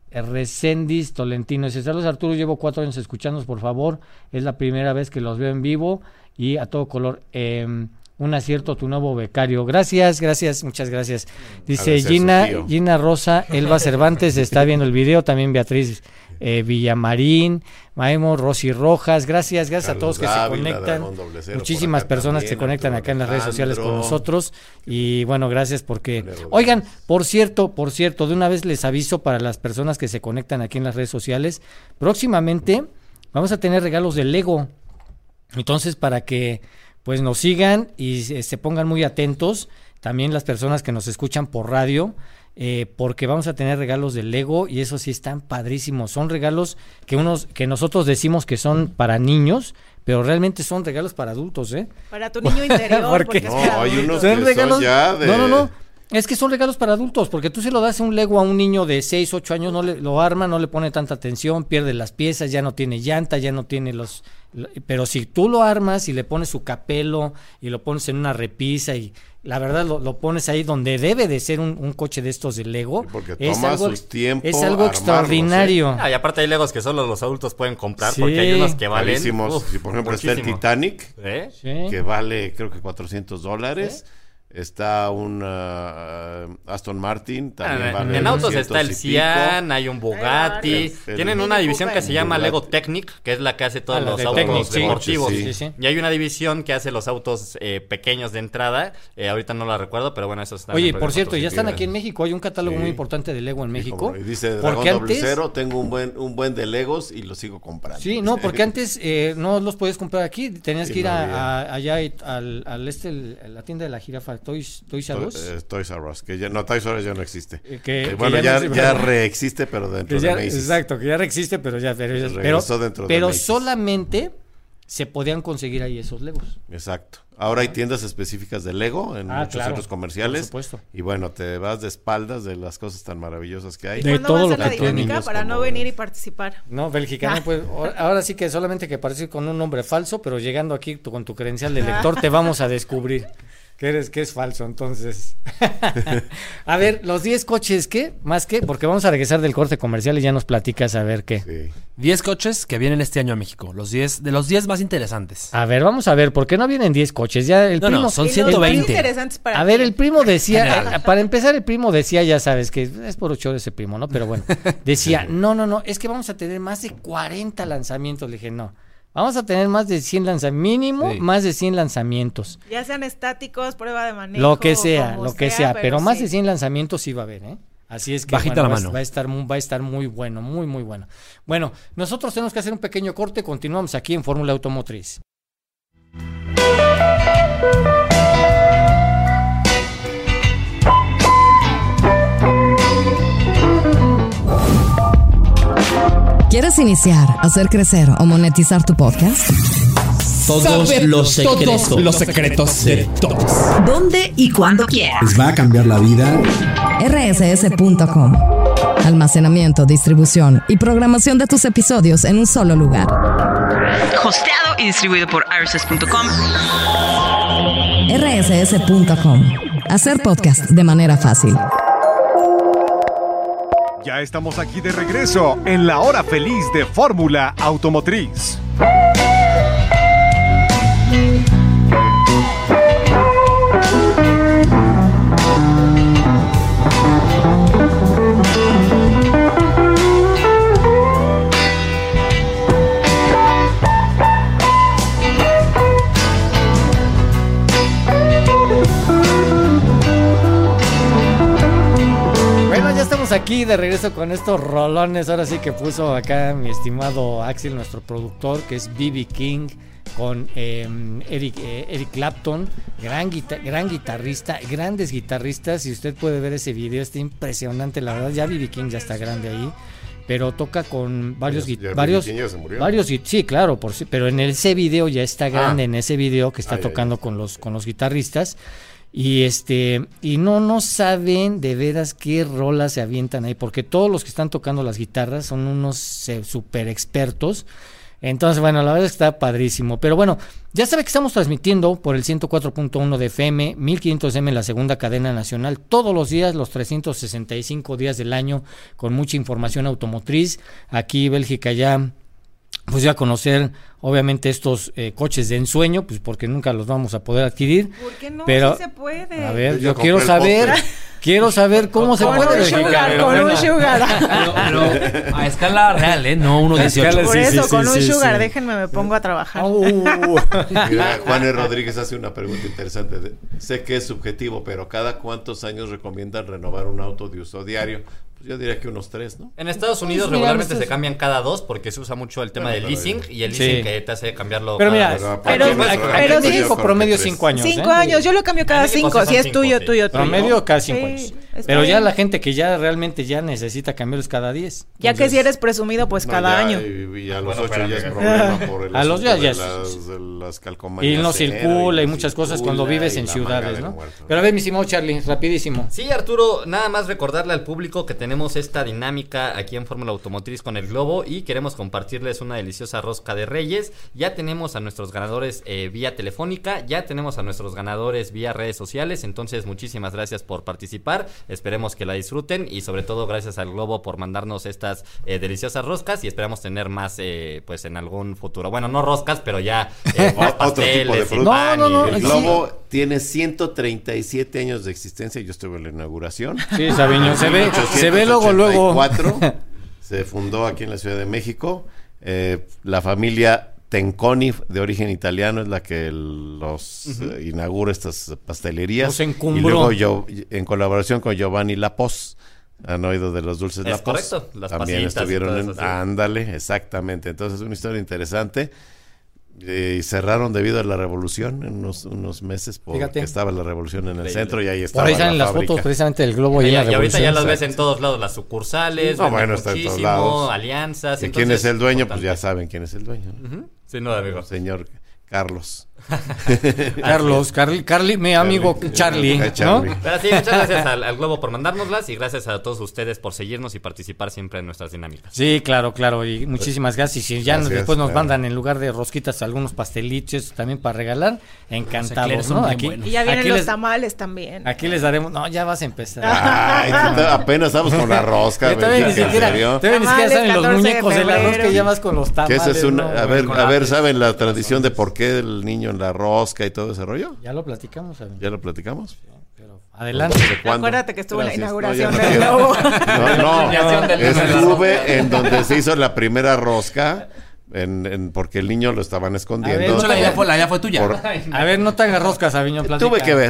Recendis Tolentino. Dice, saludos Arturo, llevo cuatro años escuchándonos, por favor, es la primera vez que los veo en vivo y a todo color. Eh, un acierto tu nuevo becario. Gracias, gracias, muchas gracias. Ha Dice de ser Gina, su tío. Gina Rosa, Elba Cervantes está viendo el video, también Beatriz eh, Villamarín, Maemo, Rosy Rojas, gracias, gracias a Carlos todos que Dávila, se conectan. Dragón Doble Cero, Muchísimas por acá personas que se también, conectan Arturo acá en las redes sociales con Alejandro. nosotros. Y bueno, gracias porque... Alejandro. Oigan, por cierto, por cierto, de una vez les aviso para las personas que se conectan aquí en las redes sociales, próximamente vamos a tener regalos de Lego. Entonces, para que pues nos sigan y se, se pongan muy atentos, también las personas que nos escuchan por radio, eh, porque vamos a tener regalos de Lego y eso sí están padrísimos. Son regalos que unos que nosotros decimos que son para niños, pero realmente son regalos para adultos, ¿eh? para tu niño interior, Porque- porque es No, para hay adultos. unos Son que regalos- son ya de... No, no, no. Es que son regalos para adultos, porque tú se lo das un Lego a un niño de seis, ocho años, no le, lo arma, no le pone tanta atención, pierde las piezas, ya no tiene llanta, ya no tiene los... lo- Pero si tú lo armas y le pones su capelo y lo pones en una repisa y la verdad lo, lo pones ahí donde debe de ser un, un coche de estos de Lego, Sí, porque es toma algo, sus tiempos es algo armarlos, extraordinario. Ah, y aparte hay Legos que solo los adultos pueden comprar Sí. porque hay unos que valen. Carísimos. uf, Si por ejemplo está el muchísimo. Titanic, ¿Eh? Sí. que vale creo que cuatrocientos dólares. Está un ah, Aston Martin, también Ah, vale en autos doscientos está el y Cian, hay un Bugatti. El- el- Tienen Mini una división Cooper. que se llama Bugatti. Lego Technic, que es la que hace todos Ah, la los de autos Technic, sí. deportivos. Sí, sí, sí. Y hay una división que hace los autos eh, pequeños de entrada. Eh, ahorita no la recuerdo, pero bueno, eso está. Oye, por cierto, ya están aquí en México, hay un catálogo Sí. muy importante de Lego en Sí, México. como- y dice Dragón porque Doble antes... Cero, tengo un buen, un buen de Legos y los sigo comprando. Sí, no, porque antes eh, no los podías comprar aquí, tenías Sí, que ir no a, había. a- allá y- al, al este, el- la tienda de la jirafa, Toys, Toys R To- Us. eh, Toys R Us, que ya, no, Toys R Us ya no existe. Eh, que- Eh, que bueno, ya ya, no existe, ya ¿verdad? reexiste, pero dentro Que ya- de Macy's. exacto, que ya existe, pero ya, pero, ya- pero, Regresó dentro de pero Macy's. solamente se podían conseguir ahí esos Legos. Exacto. Ahora hay tiendas específicas de Lego en Ah, muchos claro, centros comerciales. por supuesto. Y bueno, te vas de espaldas de las cosas tan maravillosas que hay. ¿Y De cuándo todo va a lo ser la que tiene. dinámica Niños para como no venir grandes. y participar? No, Bélgica, no, pues ahora, ahora sí que solamente que parece con un nombre falso, pero llegando aquí tú, con tu credencial de lector te vamos a descubrir que eres que es falso, entonces. A ver, los diez coches, ¿qué? ¿Más qué? Porque vamos a regresar del corte comercial y ya nos platicas a ver qué. Sí. diez coches que vienen este año a México. Los diez, de los diez más interesantes. A ver, vamos a ver, ¿por qué no vienen diez coches? Ya el No, no, primo, son Y los ciento más veinte. interesantes para A ver, ti. el primo decía, General. a- para empezar el primo decía, ya sabes, que es por ocho ese primo, ¿no? Pero bueno, decía, no, no, no, es que vamos a tener más de cuarenta lanzamientos. Le dije, no, Vamos a tener más de cien lanzamientos, mínimo Sí. más de cien lanzamientos. Ya sean estáticos, prueba de manejo. Lo que sea, como lo que sea, pero, pero más sí. de cien lanzamientos sí va a haber, ¿eh? Así es que Bajita bueno, la va, mano. va a estar muy, va a estar muy bueno, muy muy bueno. Bueno, nosotros tenemos que hacer un pequeño corte, continuamos aquí en Fórmula Automotriz. ¿Quieres iniciar, hacer crecer o monetizar tu podcast? Todos los secretos. Todos los secretos de todos. ¿Dónde y cuando quieras? Les va a cambiar la vida. R S S punto com. Almacenamiento, distribución y programación de tus episodios en un solo lugar. Hosteado y distribuido por R S S punto com. R S S punto com. Hacer podcast de manera fácil. Ya estamos aquí de regreso en la hora feliz de Fórmula Automotriz. Bueno, ya estamos aquí de regreso con estos rolones. Ahora sí que puso acá mi estimado Axel, nuestro productor, que es B B King, con eh, Eric, eh, Eric Clapton, gran, guita- gran guitarrista, grandes guitarristas. Si usted puede ver ese video, está impresionante, la verdad. Ya B B King ya está grande ahí, pero toca con varios Ya- gui- ya B B varios King ya se murió. varios gui- sí, claro, por sí, pero en ese video ya está grande, Ah. en ese video que está Ah, ya, ya. tocando con los con los guitarristas. Y este, y no, no saben de veras qué rolas se avientan ahí, porque todos los que están tocando las guitarras son unos eh, super expertos. Entonces, bueno, la verdad es que está padrísimo. Pero bueno, ya sabe que estamos transmitiendo por el ciento cuatro punto uno de F M, mil quinientos M en la segunda cadena nacional, todos los días, los trescientos sesenta y cinco días del año, con mucha información automotriz. Aquí Bélgica ya, pues ya conocer obviamente estos eh, coches de ensueño, pues porque nunca los vamos a poder adquirir. ¿Por qué no? Pero, Sí se puede. a ver, Yo yo compré quiero el saber, postre. quiero saber cómo se Con puede. un Bélgica, sugar, pero con un bueno. sugar. Pero, pero a escala real, ¿eh? No uno dieciocho. escala, Por sí, eso, sí, con sí, un sí, sugar, sí. déjenme, me pongo a trabajar. Uh. Mira, Juan E. Rodríguez hace una pregunta interesante. De- sé que es subjetivo, pero ¿cada cuántos años recomiendan renovar un auto de uso diario? Pues yo diría que unos tres, ¿no? En Estados Unidos Pues mira, regularmente estos- se cambian cada dos porque se usa mucho el tema Bueno, del pero- leasing y el Sí. leasing que te hace cambiarlo Pero cada mira, vez. Pero- pero, pero- aquí, pero aquí sí- dijo promedio cinco años. Cinco ¿eh? años, yo lo cambio cada En México cinco, sí si son es tuyo, cinco, tuyo, sí. tuyo. Promedio cada cinco Sí, años. está Pero ya bien. la gente que ya realmente ya necesita cambiarlos cada diez. Ya que si eres presumido, pues No, cada ya, año. Y, y a los Bueno, ocho ya es espérame. problema por el A los asunto ya- de ya- las, de las calcomanías Y no cero, circula y no muchas cosas cuando circula, vives y en la manga ciudades, del ¿no? muerto. Pero a ver, mi estimado Charlie, rapidísimo. Sí, Arturo, nada más recordarle al público que tenemos esta dinámica aquí en Fórmula Automotriz con el Globo y queremos compartirles una deliciosa rosca de Reyes. Ya tenemos a nuestros ganadores eh, vía telefónica, ya tenemos a nuestros ganadores vía redes sociales, entonces muchísimas gracias por participar, esperemos que la disfruten y sobre todo gracias al Globo por mandarnos estas eh, deliciosas roscas y esperamos tener más eh, pues en algún futuro. Bueno, no roscas, pero ya eh, más Otro tipo de pasteles y fruta. pan No, no, no, y- El sí. Globo tiene ciento treinta y siete años de existencia. Yo estuve en la inauguración. Sí, Sabiño, se ve, se ve luego, luego. mil ochocientos ochenta y cuatro, se fundó aquí en la Ciudad de México. Eh, la familia Tenconi, de origen italiano, es la que los eh, inaugura estas pastelerías. Los encumbró. Y luego yo, en colaboración con Giovanni Lapos, han oído de los dulces Es Lapos. correcto, las También pasitas y estuvieron todo en... eso, sí. Ándale, exactamente. Entonces, una historia interesante. Eh, y cerraron debido a la revolución en unos, unos meses porque Fíjate. estaba la revolución en el Increíble. centro y ahí Por estaba ahí salen la las fábrica. fotos precisamente del globo y Y, en la y ahorita ya revolución. las ves en todos lados, las sucursales, No, venden bueno, está en todos muchísimo, lados. alianzas. ¿Y quién es el dueño? Pues importante. ya saben quién es el dueño, ¿no? Ujú. Sin duda, amigo. El señor Carlos. Carlos, Carly, Carly, mi amigo Charlie, Eh, ¿no? Charlie. Pero sí, muchas gracias al, al Globo por mandárnoslas y gracias a todos ustedes por seguirnos y participar siempre en nuestras dinámicas. Sí, claro, claro, y muchísimas gracias. Y ya Gracias, después nos claro. mandan en lugar de rosquitas algunos pastelitos también para regalar, encantados, eclairs ¿no? son bien Aquí, buenos. Y ya vienen aquí los les, tamales también. aquí les daremos, no, ya vas a empezar. Ay, tú te- apenas estamos con la rosca. Ya todavía ni Bélgica, ¿en siquiera, serio? todavía ni siquiera Tamales, saben los catorce de muñecos de la febrero. rosca y ya vas con los Que tamales. esa es una, ¿no? a ver, con a ver, lápiz. ¿saben la tradición de por qué el niño en la rosca y todo ese rollo? Ya lo platicamos, amigo. ¿Ya lo platicamos? Pero adelante. ¿De cuándo? Acuérdate que estuvo en la Gracias. inauguración No, ya del no Globo. quiero. No, no, Planeación del- estuve en donde se hizo la primera rosca En, en- porque el niño lo estaban escondiendo. A ver, no la idea fue, la idea fue tuya. Por- A ver, no te hagas roscas, Aviñón, platica. Tuve que ver.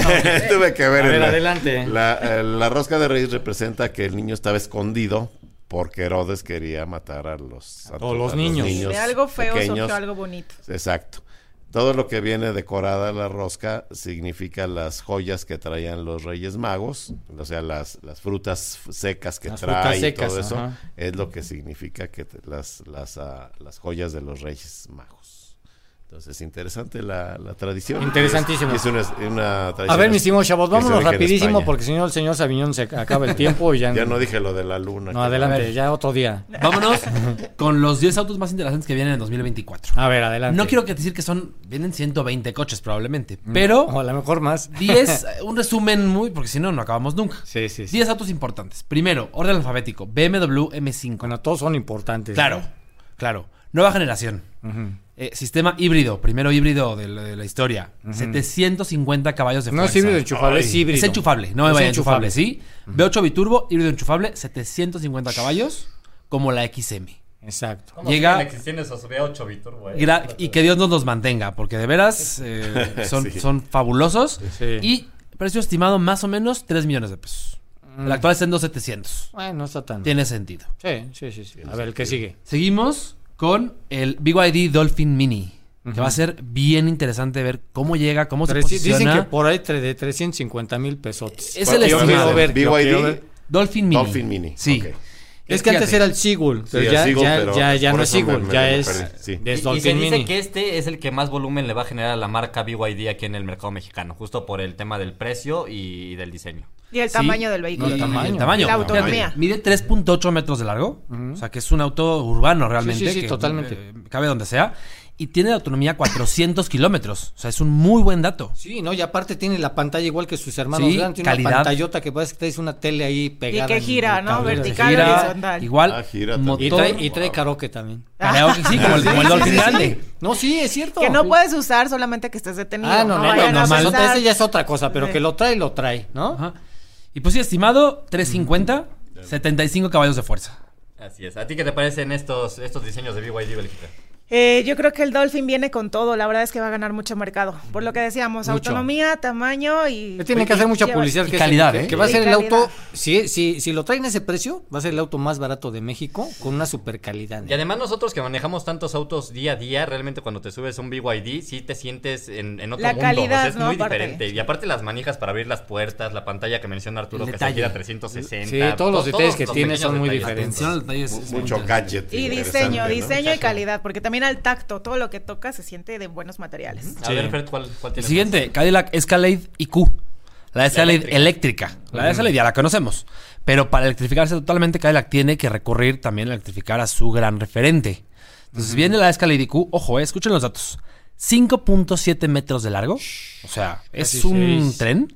Tuve que ver. A en ver, la- adelante. La, eh, la rosca de Reyes representa que el niño estaba escondido porque Herodes quería matar a los, a todos los a niños. De algo feo pequeños. surgió algo bonito. Exacto. Todo lo que viene decorada la rosca significa las joyas que traían los Reyes Magos, o sea, las, las frutas secas que Las trae frutas y secas, todo eso, ajá. es lo que significa que te- las, las, ah, las joyas de los Reyes Magos. Entonces, interesante la, la tradición. Interesantísimo. Es, es una, una tradición. A ver, mis estimados chavos, que se vámonos origen en rapidísimo España. porque si no el señor Sabiñón se acaba el tiempo y ya... Ya no dije lo de la luna. No, que- adelante, A ver. ya otro día. Vámonos con los diez autos más interesantes que vienen en dos mil veinticuatro. A ver, adelante. No quiero que decir que son, vienen ciento veinte coches probablemente, pero O a lo mejor más. diez, un resumen muy, porque si no, no acabamos nunca. Sí, sí, sí. diez autos importantes. Primero, orden alfabético, B M W M cinco. Bueno, todos son importantes. Claro, ¿no? claro. Nueva generación. Ujú. Eh, sistema híbrido, primero híbrido de la, de la historia. setecientos cincuenta caballos de No fuerza. es híbrido enchufable, es híbrido. Es enchufable, no me Es vaya enchufable. enchufable, ¿sí? V ocho biturbo, híbrido enchufable, setecientos cincuenta caballos, como la X M. Exacto. ¿Cómo Llega- siguen existiendo esos V ocho biturbo, eh? Gra- y que Dios nos los mantenga, porque de veras eh, son, Sí. son fabulosos. Sí. Y precio estimado más o menos tres millones de pesos. El actual está en dos millones setecientos. Bueno, no está tan... Tiene sentido. Sí, sí, sí, sí. A ver, el que sigue. Seguimos con el B Y D Dolphin Mini, que Ujú. va a ser bien interesante ver cómo llega, cómo se Treci- posiciona. Dicen que por ahí tre- de trescientos cincuenta mil pesos. Es el Yo estimado. quiero ver, B yo Y D, quiero ver. Dolphin Mini. Dolphin Mini. Sí. Ok. Es que antes Fíjate. era el Seagull, pero Sí, el ya, Seagull, ya, pero ya, ya por no es eso me- Seagull, me- ya me es, perdí, sí. es Y, y se Dolphin dice Mini. que este es el que más volumen le va a generar a la marca B Y D aquí en el mercado mexicano, justo por el tema del precio y del diseño. Y el Sí. tamaño del vehículo. Y el también. tamaño. El tamaño. Y la autonomía. Fíjate, mide tres punto ocho metros de largo. O sea, que es un auto urbano realmente. Sí, sí, sí, que, totalmente. eh, cabe donde sea. Y tiene de autonomía cuatrocientos kilómetros. O sea, es un muy buen dato. Sí, no, y aparte tiene la pantalla igual que sus hermanos Sí, grandes, tiene calidad. una pantallota que parece que traes una tele ahí Y pegada. que en gira, el ¿no? tablero. Vertical, Gira, horizontal. igual. Ah, gira motor. Y trae, y trae karaoke también. Karaoke, sí, como el, como el Dolphin grande. No, sí, es cierto. Que no puedes usar solamente que estés detenido. Ah, no, no, vayan no, a normal. pensar- Ese ya es otra cosa, pero Sí. que lo trae, lo trae, ¿no? Ajá. Y pues sí, estimado, trescientos cincuenta, setenta y cinco caballos de fuerza. Así es. ¿A ti qué te parecen estos, estos diseños de B Y D, Bélgica? Eh, yo creo que el Dolphin viene con todo. La verdad es que va a ganar mucho mercado. Por lo que decíamos, Mucho. autonomía, tamaño y... Le tienen que hacer mucha lleva- publicidad. y que calidad, es, ¿eh? Que va a Y ser el calidad. auto, si, si, si lo traen a ese precio, va a ser el auto más barato de México con una super calidad. Y además nosotros que manejamos tantos autos día a día, realmente cuando te subes a un B Y D, sí te sientes en, en otro La mundo. calidad, o sea, es ¿no? muy Aparte. diferente. Y aparte las manijas para abrir las puertas, la pantalla que menciona Arturo El que detalle. se gira trescientos sesenta. Sí, todos los to- detalles que los tiene pequeños son muy detalles. diferentes. Atención al detalle, es- es muy Mucho interesante. gadget. Y interesante, diseño, ¿no? diseño y calidad, porque también al tacto, todo lo que toca se siente de buenos materiales. A ver, Fred, ¿cuál, cuál El tienes siguiente, Cadillac Escalade I Q. La Escalade eléctrica. eléctrica. La Escalade ya la conocemos. Pero para electrificarse totalmente, Cadillac tiene que recurrir también a electrificar a su gran referente. Entonces viene la Escalade I Q. Ojo, eh, escuchen los datos. cinco punto siete metros de largo. O sea, es Casi un seis. tren.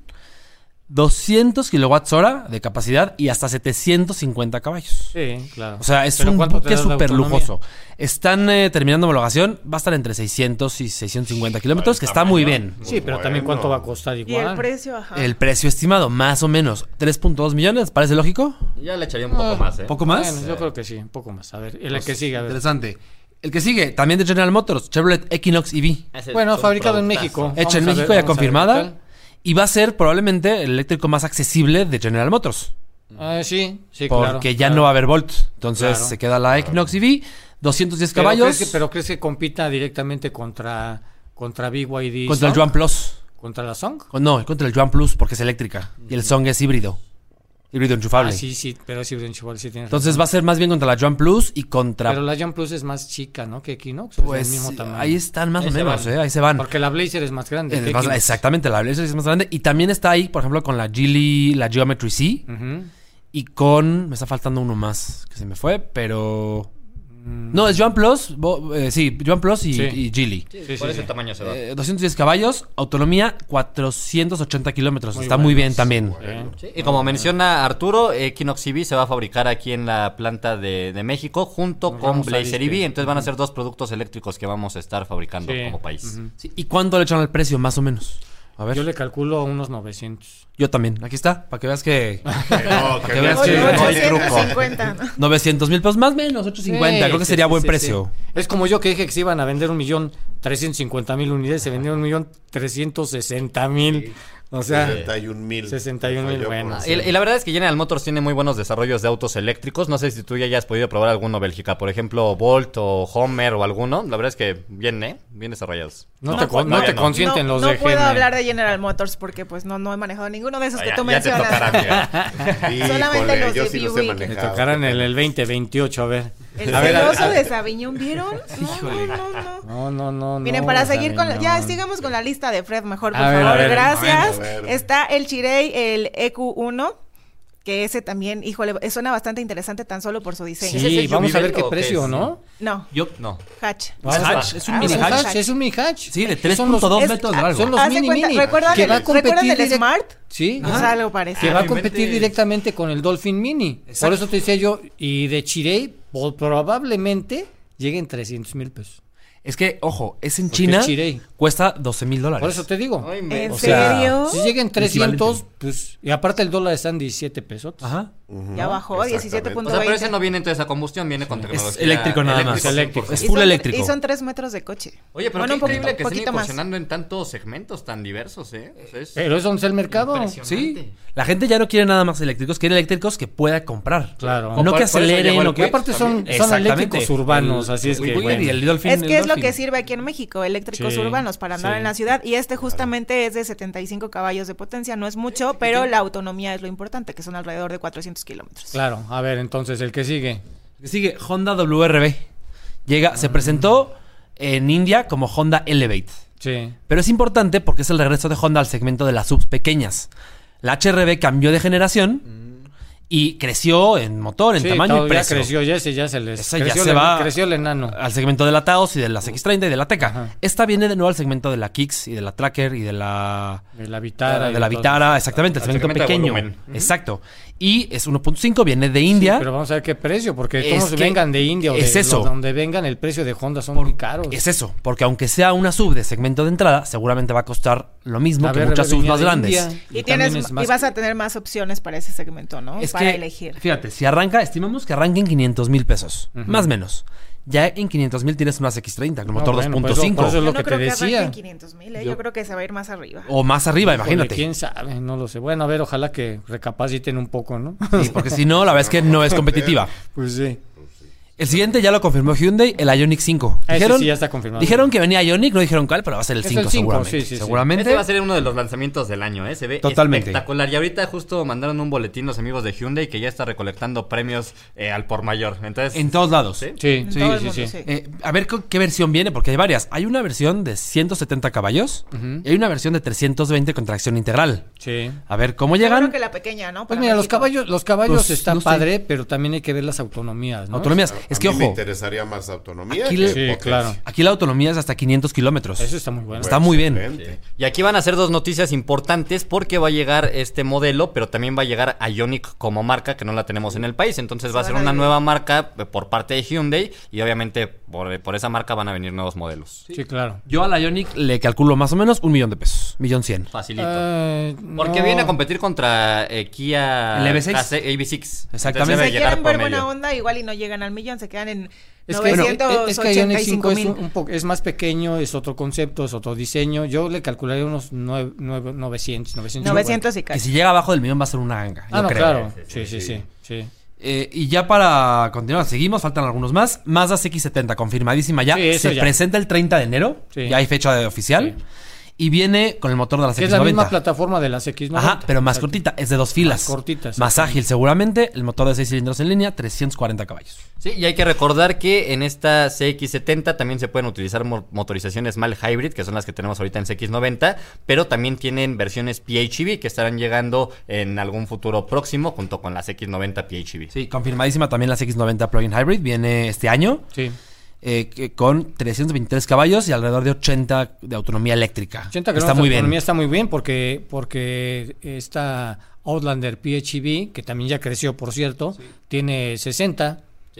doscientos kilowatts hora de capacidad y hasta setecientos cincuenta caballos. Sí, claro. O sea, es Pero un ¿cuánto te buque da de súper autonomía? lujoso. Están eh, terminando homologación. Va a estar entre seiscientos y seiscientos cincuenta kilómetros, que está muy bien. Sí, pero también cuánto va a costar Y igual. el precio, ajá. El precio estimado, más o menos, tres punto dos millones. ¿Parece lógico? Ya le echaría un poco más, ¿eh? ¿Un poco más? Bueno, yo creo que sí, un poco más. A ver, el que sigue, a ver. Interesante. El que sigue, también de General Motors, Chevrolet Equinox E V. Ese Bueno, es un fabricado en productazo. México. Hecha en Vamos a México, ver, ya vamos a ver confirmada. qué tal. Y va a ser probablemente el eléctrico más accesible de General Motors. Ah, sí, sí, porque claro. ya claro. no va a haber Volt. Entonces Claro. se queda la Equinox E V, doscientos diez Pero caballos. ¿crees que, pero crees que compita directamente contra, contra B Y D? contra el Song? Yuan Plus. ¿Contra la Song? Con- No, contra el Yuan Plus porque es eléctrica. Y el Song es híbrido. Híbrido enchufable. Ah, sí, sí, pero sí, enchufable, sí tienes Entonces razón. va a ser más bien contra la Yuan Plus y contra... Pero la Jam Plus es más chica, ¿no? Que Equinox. ¿O es pues del mismo tamaño? ahí están más Ahí o se menos, van. ¿eh? Ahí se van. Porque la Blazer es más grande. Es que más- Equinox. exactamente, la Blazer es más grande. Y también está ahí, por ejemplo, con la Geely, la Geometry C. Ujú. Y con... Me está faltando uno más que se me fue, pero... No, es Yuan Plus. bo- eh, sí, Yuan Plus y, Sí. y Geely. Sí, Sí, por sí, ese sí. tamaño se da. Eh, doscientos diez caballos, autonomía cuatrocientos ochenta kilómetros. Muy Está muy bien buenos. también. Eh. Sí, y como menciona Arturo, Equinox E V se va a fabricar aquí en la planta de, de México junto Nos con vamos a Blazer E V. disque. Entonces van a ser dos productos eléctricos que vamos a estar fabricando Sí. como país. Ujú. Sí, ¿y cuánto le echan al precio, más o menos? A ver. Yo le calculo unos novecientos. Yo también. Aquí está, para que veas que... No, para que que veas no, que no, no hay ochocientos truco. cincuenta, ¿no? novecientos mil pesos, más o menos, ochocientos cincuenta. Sí, Creo que sí, sería sí, buen sí, precio. sí. Es como yo que dije que se iban a vender un millón trescientos cincuenta mil unidades, se vendieron un millón trescientos sesenta mil. O sea, sesenta y un mil. sesenta y un mil, bueno. Y, y la verdad es que General Motors tiene muy buenos desarrollos de autos eléctricos. No sé si tú ya hayas podido probar alguno Bélgica, por ejemplo, Volt o Homer o alguno. La verdad es que bien, ¿eh? Bien desarrollados. No, te, con- no te consienten no, los no de puedo G M. hablar de General Motors porque pues no, no he manejado ninguno de esos Ah, que ya- tú ya te mencionas. tocará, amiga. Solamente los yo de sí los he Buick. Me manejado. tocarán en el veinte veintiocho, a ver. El a ver, a- celoso a- de Sabiñón, ¿vieron? No, no, no, no. No, no, no. Miren, no, para seguir con... la- Sabiñón. Ya, sigamos con la lista de Fred mejor, por A ver, favor. a ver, Gracias. a ver, a ver. Está el Chirey, el E Q uno, que ese también, híjole, suena bastante interesante tan solo por su diseño. ¿Ese es Sí, el vamos a ver Jubilee qué o qué precio, es? ¿no? No, Yo... No. Hatch. Vamos a- hatch, es un Ah, mini un hatch. Es un mini hatch. Sí, de Son tres los- punto dos es- metros de largo. Son los Haz de mini cuenta, mini. ¿recuerdan que el- va a competir recuerdan el direct- Smart? Sí. Pues Ajá. algo parecido. Que va a mi competir mente- directamente con el Dolphin Mini. Por Exacto. eso te decía yo, y de Chirey po- probablemente lleguen trescientos mil pesos. Es que, ojo, es en Porque China, es Chirey. cuesta doce mil dólares. Por eso te digo. Ay, me- ¿En O sea, serio? Si lleguen trescientos, equivalente. pues, y aparte el dólar está en diecisiete pesos. Ajá. Ya bajó, diecisiete O punto sea, pero veinte. ese no viene entonces a combustión, viene con Es tecnología eléctrico nada más. Es eléctrico. Es Y full son- eléctrico. Y son tres metros de coche. Oye, pero Bueno, qué un poquito- increíble que estén poquito más. incursionando en tantos segmentos tan diversos, ¿eh? O sea, es Pero es donde está el mercado. impresionante. Sí. La gente ya no quiere nada más eléctricos, quiere eléctricos que pueda comprar. Claro. No Por- que por eso aceleren llegó el o que... Quick Aparte son, son Exactamente. eléctricos urbanos, El- así es el que Quick bueno. y el Dolphin- Es que el es lo Dolphin. que sirve aquí en México, eléctricos Sí, urbanos para andar sí. en la ciudad. Y este justamente es de setenta y cinco caballos de potencia, no es mucho, pero la autonomía es lo importante, que son alrededor de cuatrocientos kilómetros. Claro, a ver, entonces, el que sigue. Sigue Honda W R B. Llega, se presentó en India como Honda Elevate. Sí. Pero es importante porque es el regreso de Honda al segmento de las subs pequeñas. La H R B cambió de generación y creció en motor, en Sí, tamaño todo y ya precio. creció, ya ese ya se les Esa ya creció, se el, va creció el enano. al segmento de la Taos y de las X treinta y de la Teca. Ajá. Esta viene de nuevo al segmento de la Kicks y de la Tracker y de la De la Vitara. y de la todo. Vitara, exactamente, el Al segmento segmento de pequeño. volumen. Exacto. Y es uno punto cinco, viene de India. Sí, pero vamos a ver qué precio, porque Es todos que vengan de India o es de eso. lo- donde vengan, el precio de Honda son muy caros. Es eso, porque aunque sea una sub de segmento de entrada, seguramente va a costar lo mismo A que ver, muchas subs venía más de grandes. India, Y, también tienes, es más- y vas a tener más opciones para ese segmento, ¿no? Es para que, elegir. fíjate, si arranca, estimamos que arranque en quinientos mil pesos, Ujú. más o menos. Ya en quinientos mil tienes unas X treinta, con No, motor bueno, dos punto por eso- cinco. por eso es Yo lo no que creo te que arranque decía. en quinientos mil, ¿eh? Yo- Yo creo que se va a ir más arriba. O más arriba, Híjole, imagínate. quién sabe, no lo sé. Bueno, a ver, ojalá que recapaciten un poco, ¿no? Sí, porque si no, la verdad es que no es competitiva. Pues sí. El siguiente ya lo confirmó Hyundai, el Ioniq cinco. Ese sí ya está confirmado. Dijeron que venía Ioniq, no dijeron cuál, pero va a ser el Es cinco el cinco, seguramente. sí, sí, sí. seguramente. Este va a ser uno de los lanzamientos del año, ¿eh? Se ve Totalmente. espectacular. Y ahorita justo mandaron un boletín los amigos de Hyundai que ya está recolectando premios eh, al por mayor. Entonces, En todos lados. ¿sí? Sí, En sí, todo el sí, mundo, sí. sí. Eh, a ver con qué versión viene, porque hay varias. Hay una versión de ciento setenta caballos Ujú. y hay una versión de trescientos veinte con tracción integral. Sí. A ver cómo Yo creo llegan. que la pequeña, ¿no? Pues Para mira, los México. caballos, los caballos Pues, están no sé. padre, pero también hay que ver las autonomías, ¿no? Autonomías. A Es que, mí me ojo, interesaría más autonomía. Aquí que le- Sí, potencia. claro. aquí la autonomía es hasta quinientos kilómetros. Eso está muy bueno. Está muy bien. Excelente. Y aquí van a ser dos noticias importantes porque va a llegar este modelo, pero también va a llegar Ioniq como marca que no la tenemos en el país. Entonces Se va a van ser a una dividir. nueva marca eh, por parte de Hyundai y obviamente por, por esa marca van a venir nuevos modelos. Sí, claro. Yo a la Ioniq le calculo más o menos un millón de pesos. Millón cien. Facilito. Eh, Porque no. viene a competir contra eh, Kia El E V seis. K C A V seis. Exactamente. Entonces debe Si llegar quieren ver promedio. buena onda, igual y no llegan al millón, se quedan en Es que, bueno, novecientos es que ochenta Ioniq y cinco cinco es, mil. un, un po- es más pequeño, es otro concepto, es otro diseño. Yo le calcularía unos nueve, nueve, novecientos, novecientos. novecientos y Y casi. si llega abajo del millón va a ser una ganga. Ah, yo no, creo. claro. Sí, sí, sí. sí. Eh, y ya para continuar, seguimos, faltan algunos más. Mazda C X setenta, confirmadísima ya. Sí, eso Se ya. presenta el treinta de enero. Sí. Ya hay fecha de oficial. Sí. Y viene con el motor de las Que es X la noventa. misma plataforma de las X noventa. Ajá, pero más Exacto. cortita, es de dos filas. Más cortita, Más exactamente. ágil seguramente. El motor de seis cilindros en línea, trescientos cuarenta caballos. Sí, y hay que recordar que en esta C X setenta también se pueden utilizar mo- motorizaciones mild hybrid, que son las que tenemos ahorita en C X noventa, pero también tienen versiones P H E V que estarán llegando en algún futuro próximo junto con las X noventa P H E V. Sí, confirmadísima también la X noventa Plug-in Hybrid. Viene este año. Sí. eh, que- con trescientos veintitrés caballos y alrededor de ochenta de autonomía eléctrica. ochenta Está kilómetros muy de bien. autonomía está muy bien porque, porque esta Outlander P H E V, que también ya creció, por cierto, tiene sesenta. Sí.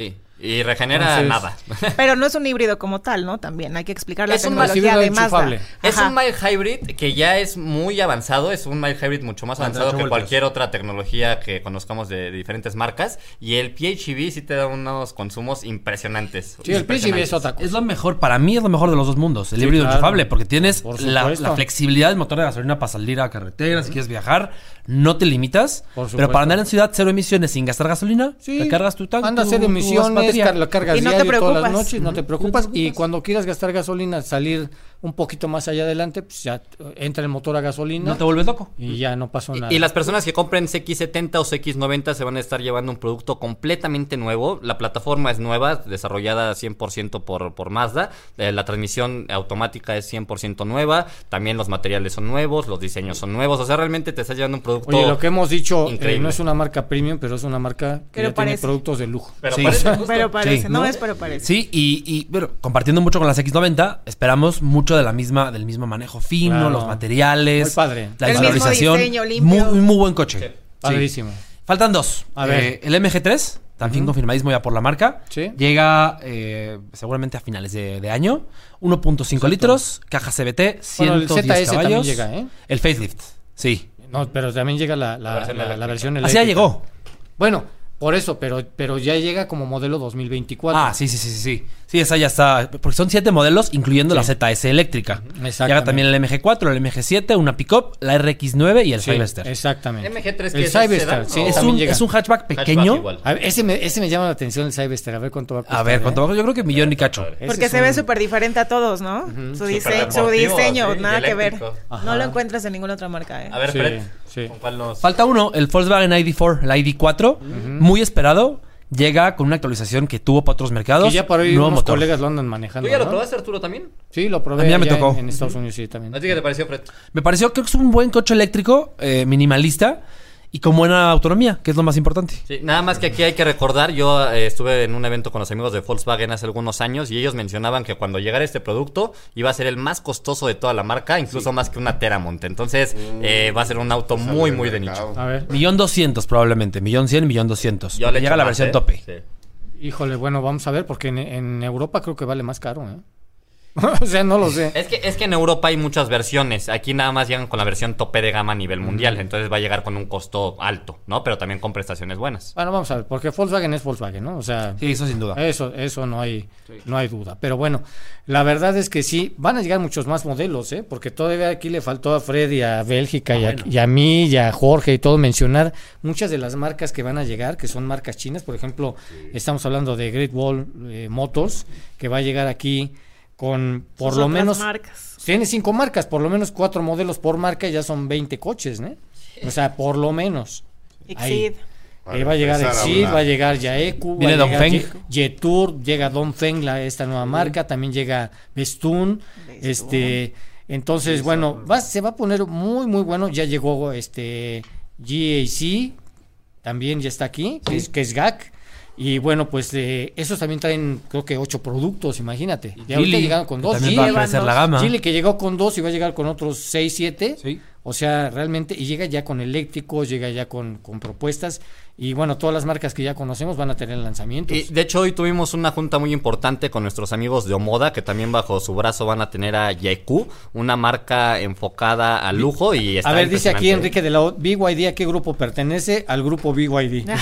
Y regenera Entonces- nada. Pero no es un híbrido como tal, ¿no? También hay que explicar la Es un tecnología de Mazda. Es Ajá. un mild hybrid que ya es muy avanzado, es un mild hybrid mucho más cuarenta y avanzado ocho que voltios. cualquier otra tecnología que conozcamos de, de diferentes marcas. Y el P H E V sí te da unos consumos impresionantes. Sí, el P H E V es otra cosa. Es lo mejor, para mí es lo mejor de los dos mundos, el Sí, híbrido claro. enchufable, porque tienes Por la, supuesto. la flexibilidad del motor de gasolina para salir a carretera, si quieres viajar, no te limitas, Por pero supuesto. para andar en ciudad cero emisiones sin gastar gasolina, Sí. te cargas tu tanque, Anda a tu- hacer tu emisiones, batería. car- lo cargas Y no te diario todas las preocupas. noches, no te Ujú. preocupas. No te Y preocupas. cuando quieras gastar gasolina, salir un poquito más allá adelante, pues ya eh, entra el motor a gasolina. No te vuelves loco. Y ya no pasó nada. Y las personas que compren C X setenta o C X noventa se van a estar llevando un producto completamente nuevo. La plataforma es nueva, desarrollada cien por ciento por, por Mazda. Eh, la transmisión automática es cien por ciento nueva. También los materiales son nuevos, los diseños son nuevos. O sea, realmente te estás llevando un producto Oye, lo que hemos dicho, eh, increíble. no es una marca premium, pero es una marca que Pero ya tiene parece. productos de lujo. Pero Sí. parece justo. Pero parece, Sí. no ¿No? es, pero parece. Sí, y, y bueno, compartiendo mucho con las X noventa, esperamos mucho de la misma, del mismo manejo fino, Claro. los materiales, Muy padre. la El mismo interiorización. diseño, limpio. Muy, muy buen coche. Sí. Sí. Padrísimo. Faltan dos. A ver. Eh, el M G tres, también confirmadísimo ya por la marca. Sí. Llega eh, seguramente a finales de, de año. uno punto cinco Exacto. litros, caja C V T, Bueno, el ciento diez Z S también caballos. llega, ¿eh? El facelift, sí. No, pero también llega la, la, La versión la- la eléctrica. versión Así eléctrica. ya llegó. Bueno, por eso, pero, pero ya llega como modelo dos mil veinticuatro. Ah, sí, sí, sí, sí, sí. Sí, esa ya está. Porque son siete modelos, incluyendo Sí. la Z S eléctrica. Exactamente. Llega también el M G cuatro, el M G siete, una pickup, la R X nueve y el Sí, Cyberster. exactamente. M G tres, el ¿qué es? ¿Es Cyberster, sedán? sí, ¿O- Es también un, llega. es un hatchback Hatchback pequeño. igual. A ver, ese, me, ese me llama la atención, el Cyberster. A ver cuánto va a costar. A ver, ¿eh? ¿cuánto va? Yo creo que millón y cacho. Ese Porque es se ve un- súper diferente a todos, ¿no? Su, Súper dise- su deportivo, diseño, sí, y nada que ver. eléctrico. Ajá. No lo encuentras en ninguna otra marca, ¿eh? A ver, Sí, Fred, sí. ¿con cuál nos...? Falta uno, el Volkswagen I D cuatro, el I D cuatro, muy esperado. Llega con una actualización que tuvo para otros mercados. Que ya por ahí nuevo unos motor. colegas lo andan manejando. ¿Tú ya lo ¿no? probaste, Arturo, también? Sí, lo probé. A mí ya me allá tocó. En, en Estados Unidos, sí, también. ¿A ti qué te pareció, Fred? Me pareció que es un buen coche eléctrico, eh, minimalista y con buena autonomía, que es lo más importante. Sí, nada más que aquí hay que recordar, yo eh, estuve en un evento con los amigos de Volkswagen hace algunos años y ellos mencionaban que cuando llegara este producto iba a ser el más costoso de toda la marca, incluso más que una Teramont. Entonces eh, va a ser un auto Sale muy, del muy de mercado. nicho. A ver. Millón doscientos probablemente, millón cien, millón doscientos. Yo le Llega echo la más, versión ¿eh? tope. Sí. Híjole, bueno, vamos a ver, porque en, en Europa creo que vale más caro, ¿eh? O sea, no lo sé. Es que, es que en Europa hay muchas versiones. Aquí nada más llegan con la versión tope de gama a nivel mundial. Entonces va a llegar con un costo alto, ¿no? Pero también con prestaciones buenas. Bueno, vamos a ver, porque Volkswagen es Volkswagen, ¿no? O sea, Sí, eso sin duda. eso, eso no hay, no hay duda. Pero bueno, la verdad es que sí, van a llegar muchos más modelos, ¿eh? Porque todavía aquí le faltó a Fred y a Bélgica y, a, y a mí y a Jorge y todo mencionar muchas de las marcas que van a llegar, que son marcas chinas. Por ejemplo, estamos hablando de Great Wall eh, Motors, que va a llegar aquí con por Sus lo otras menos... marcas. Tiene cinco marcas, por lo menos cuatro modelos por marca y ya son veinte coches, ¿no? O sea, por lo menos. Ahí. Exceed. Ahí va a llegar empezar a Exceed, hablar. va a llegar Yaeku, va Viene a llegar Dongfeng. Ye- Jetour, llega Dongfeng, la, esta nueva marca, también llega Bestun, este, entonces, bueno, va, se va a poner muy, muy bueno, ya llegó este G A C, también ya está aquí, que, es, que es G A C, y bueno, pues eh, esos también traen, creo que ocho productos, imagínate, y ahorita Geely, llegaron con que dos, también Geely, va a crecer la gama. Chile que llegó con dos y va a llegar con otros seis, siete. Sí. O sea, realmente, y llega ya con eléctricos, llega ya con, con propuestas. Y bueno, todas las marcas que ya conocemos van a tener lanzamientos. Y de hecho hoy tuvimos una junta muy importante con nuestros amigos de Omoda, que también bajo su brazo van a tener a Yaeku, una marca enfocada al lujo y está a ver, dice aquí impresionante. Enrique de la O, B Y D, ¿a qué grupo pertenece? Al grupo B Y D.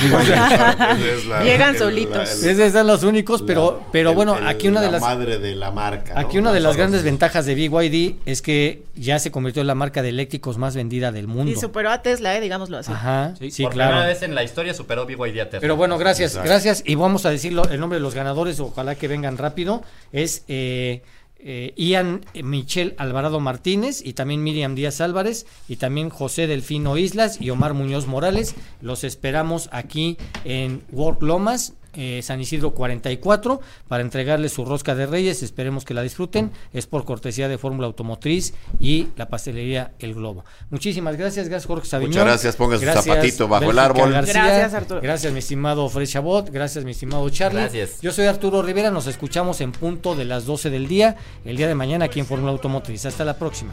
Es la- Llegan el- solitos. el- Esos son los únicos, pero, pero el- bueno, el- aquí una de la las... madre de la marca. Aquí ¿no? una de las Nosotros- grandes ventajas de B Y D es que ya se convirtió en la marca de eléctricos más vendida del mundo. Y superó a Tesla, eh, digámoslo así. Ajá, sí, Por claro. primera vez en la historia superó B Y D a Tesla. Pero bueno, gracias, Exacto. gracias. Y vamos a decirlo, el nombre de los ganadores, ojalá que vengan rápido, es eh, eh, Ian Michel Alvarado Martínez y también Miriam Díaz Álvarez y también José Delfino Islas y Omar Muñoz Morales. Los esperamos aquí en Work Lomas, eh, San Isidro cuarenta y cuatro, para entregarles su rosca de Reyes. Esperemos que la disfruten. Es por cortesía de Fórmula Automotriz y la pastelería El Globo. Muchísimas gracias, gracias Jorge Sabiñón. Muchas gracias, ponga su zapatito bajo el Bélgica árbol. García. Gracias, Arturo. Gracias, mi estimado Fred Chabot. Gracias, mi estimado Charlie. Gracias. Yo soy Arturo Rivera. Nos escuchamos en punto de las doce del día, el día de mañana aquí en Fórmula Automotriz. Hasta la próxima.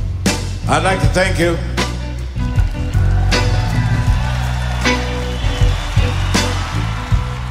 I'd like to thank you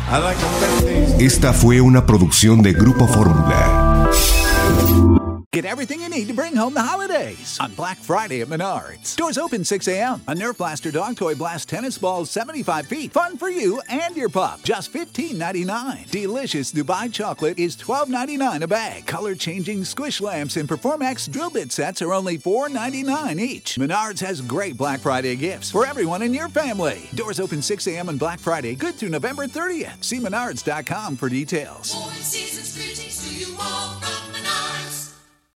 Esta fue una producción de Grupo Fórmula. Get everything you need to bring home the holidays on Black Friday at Menards. Doors open six a.m. A Nerf Blaster Dog Toy Blast tennis ball seventy-five feet. Fun for you and your pup. Just fifteen ninety-nine. Delicious Dubai chocolate is twelve ninety-nine a bag. Color-changing squish lamps and Performax drill bit sets are only four ninety-nine each. Menards has great Black Friday gifts for everyone in your family. Doors open six a.m. on Black Friday. Good through November thirtieth. See menards dot com for details. Four seasons,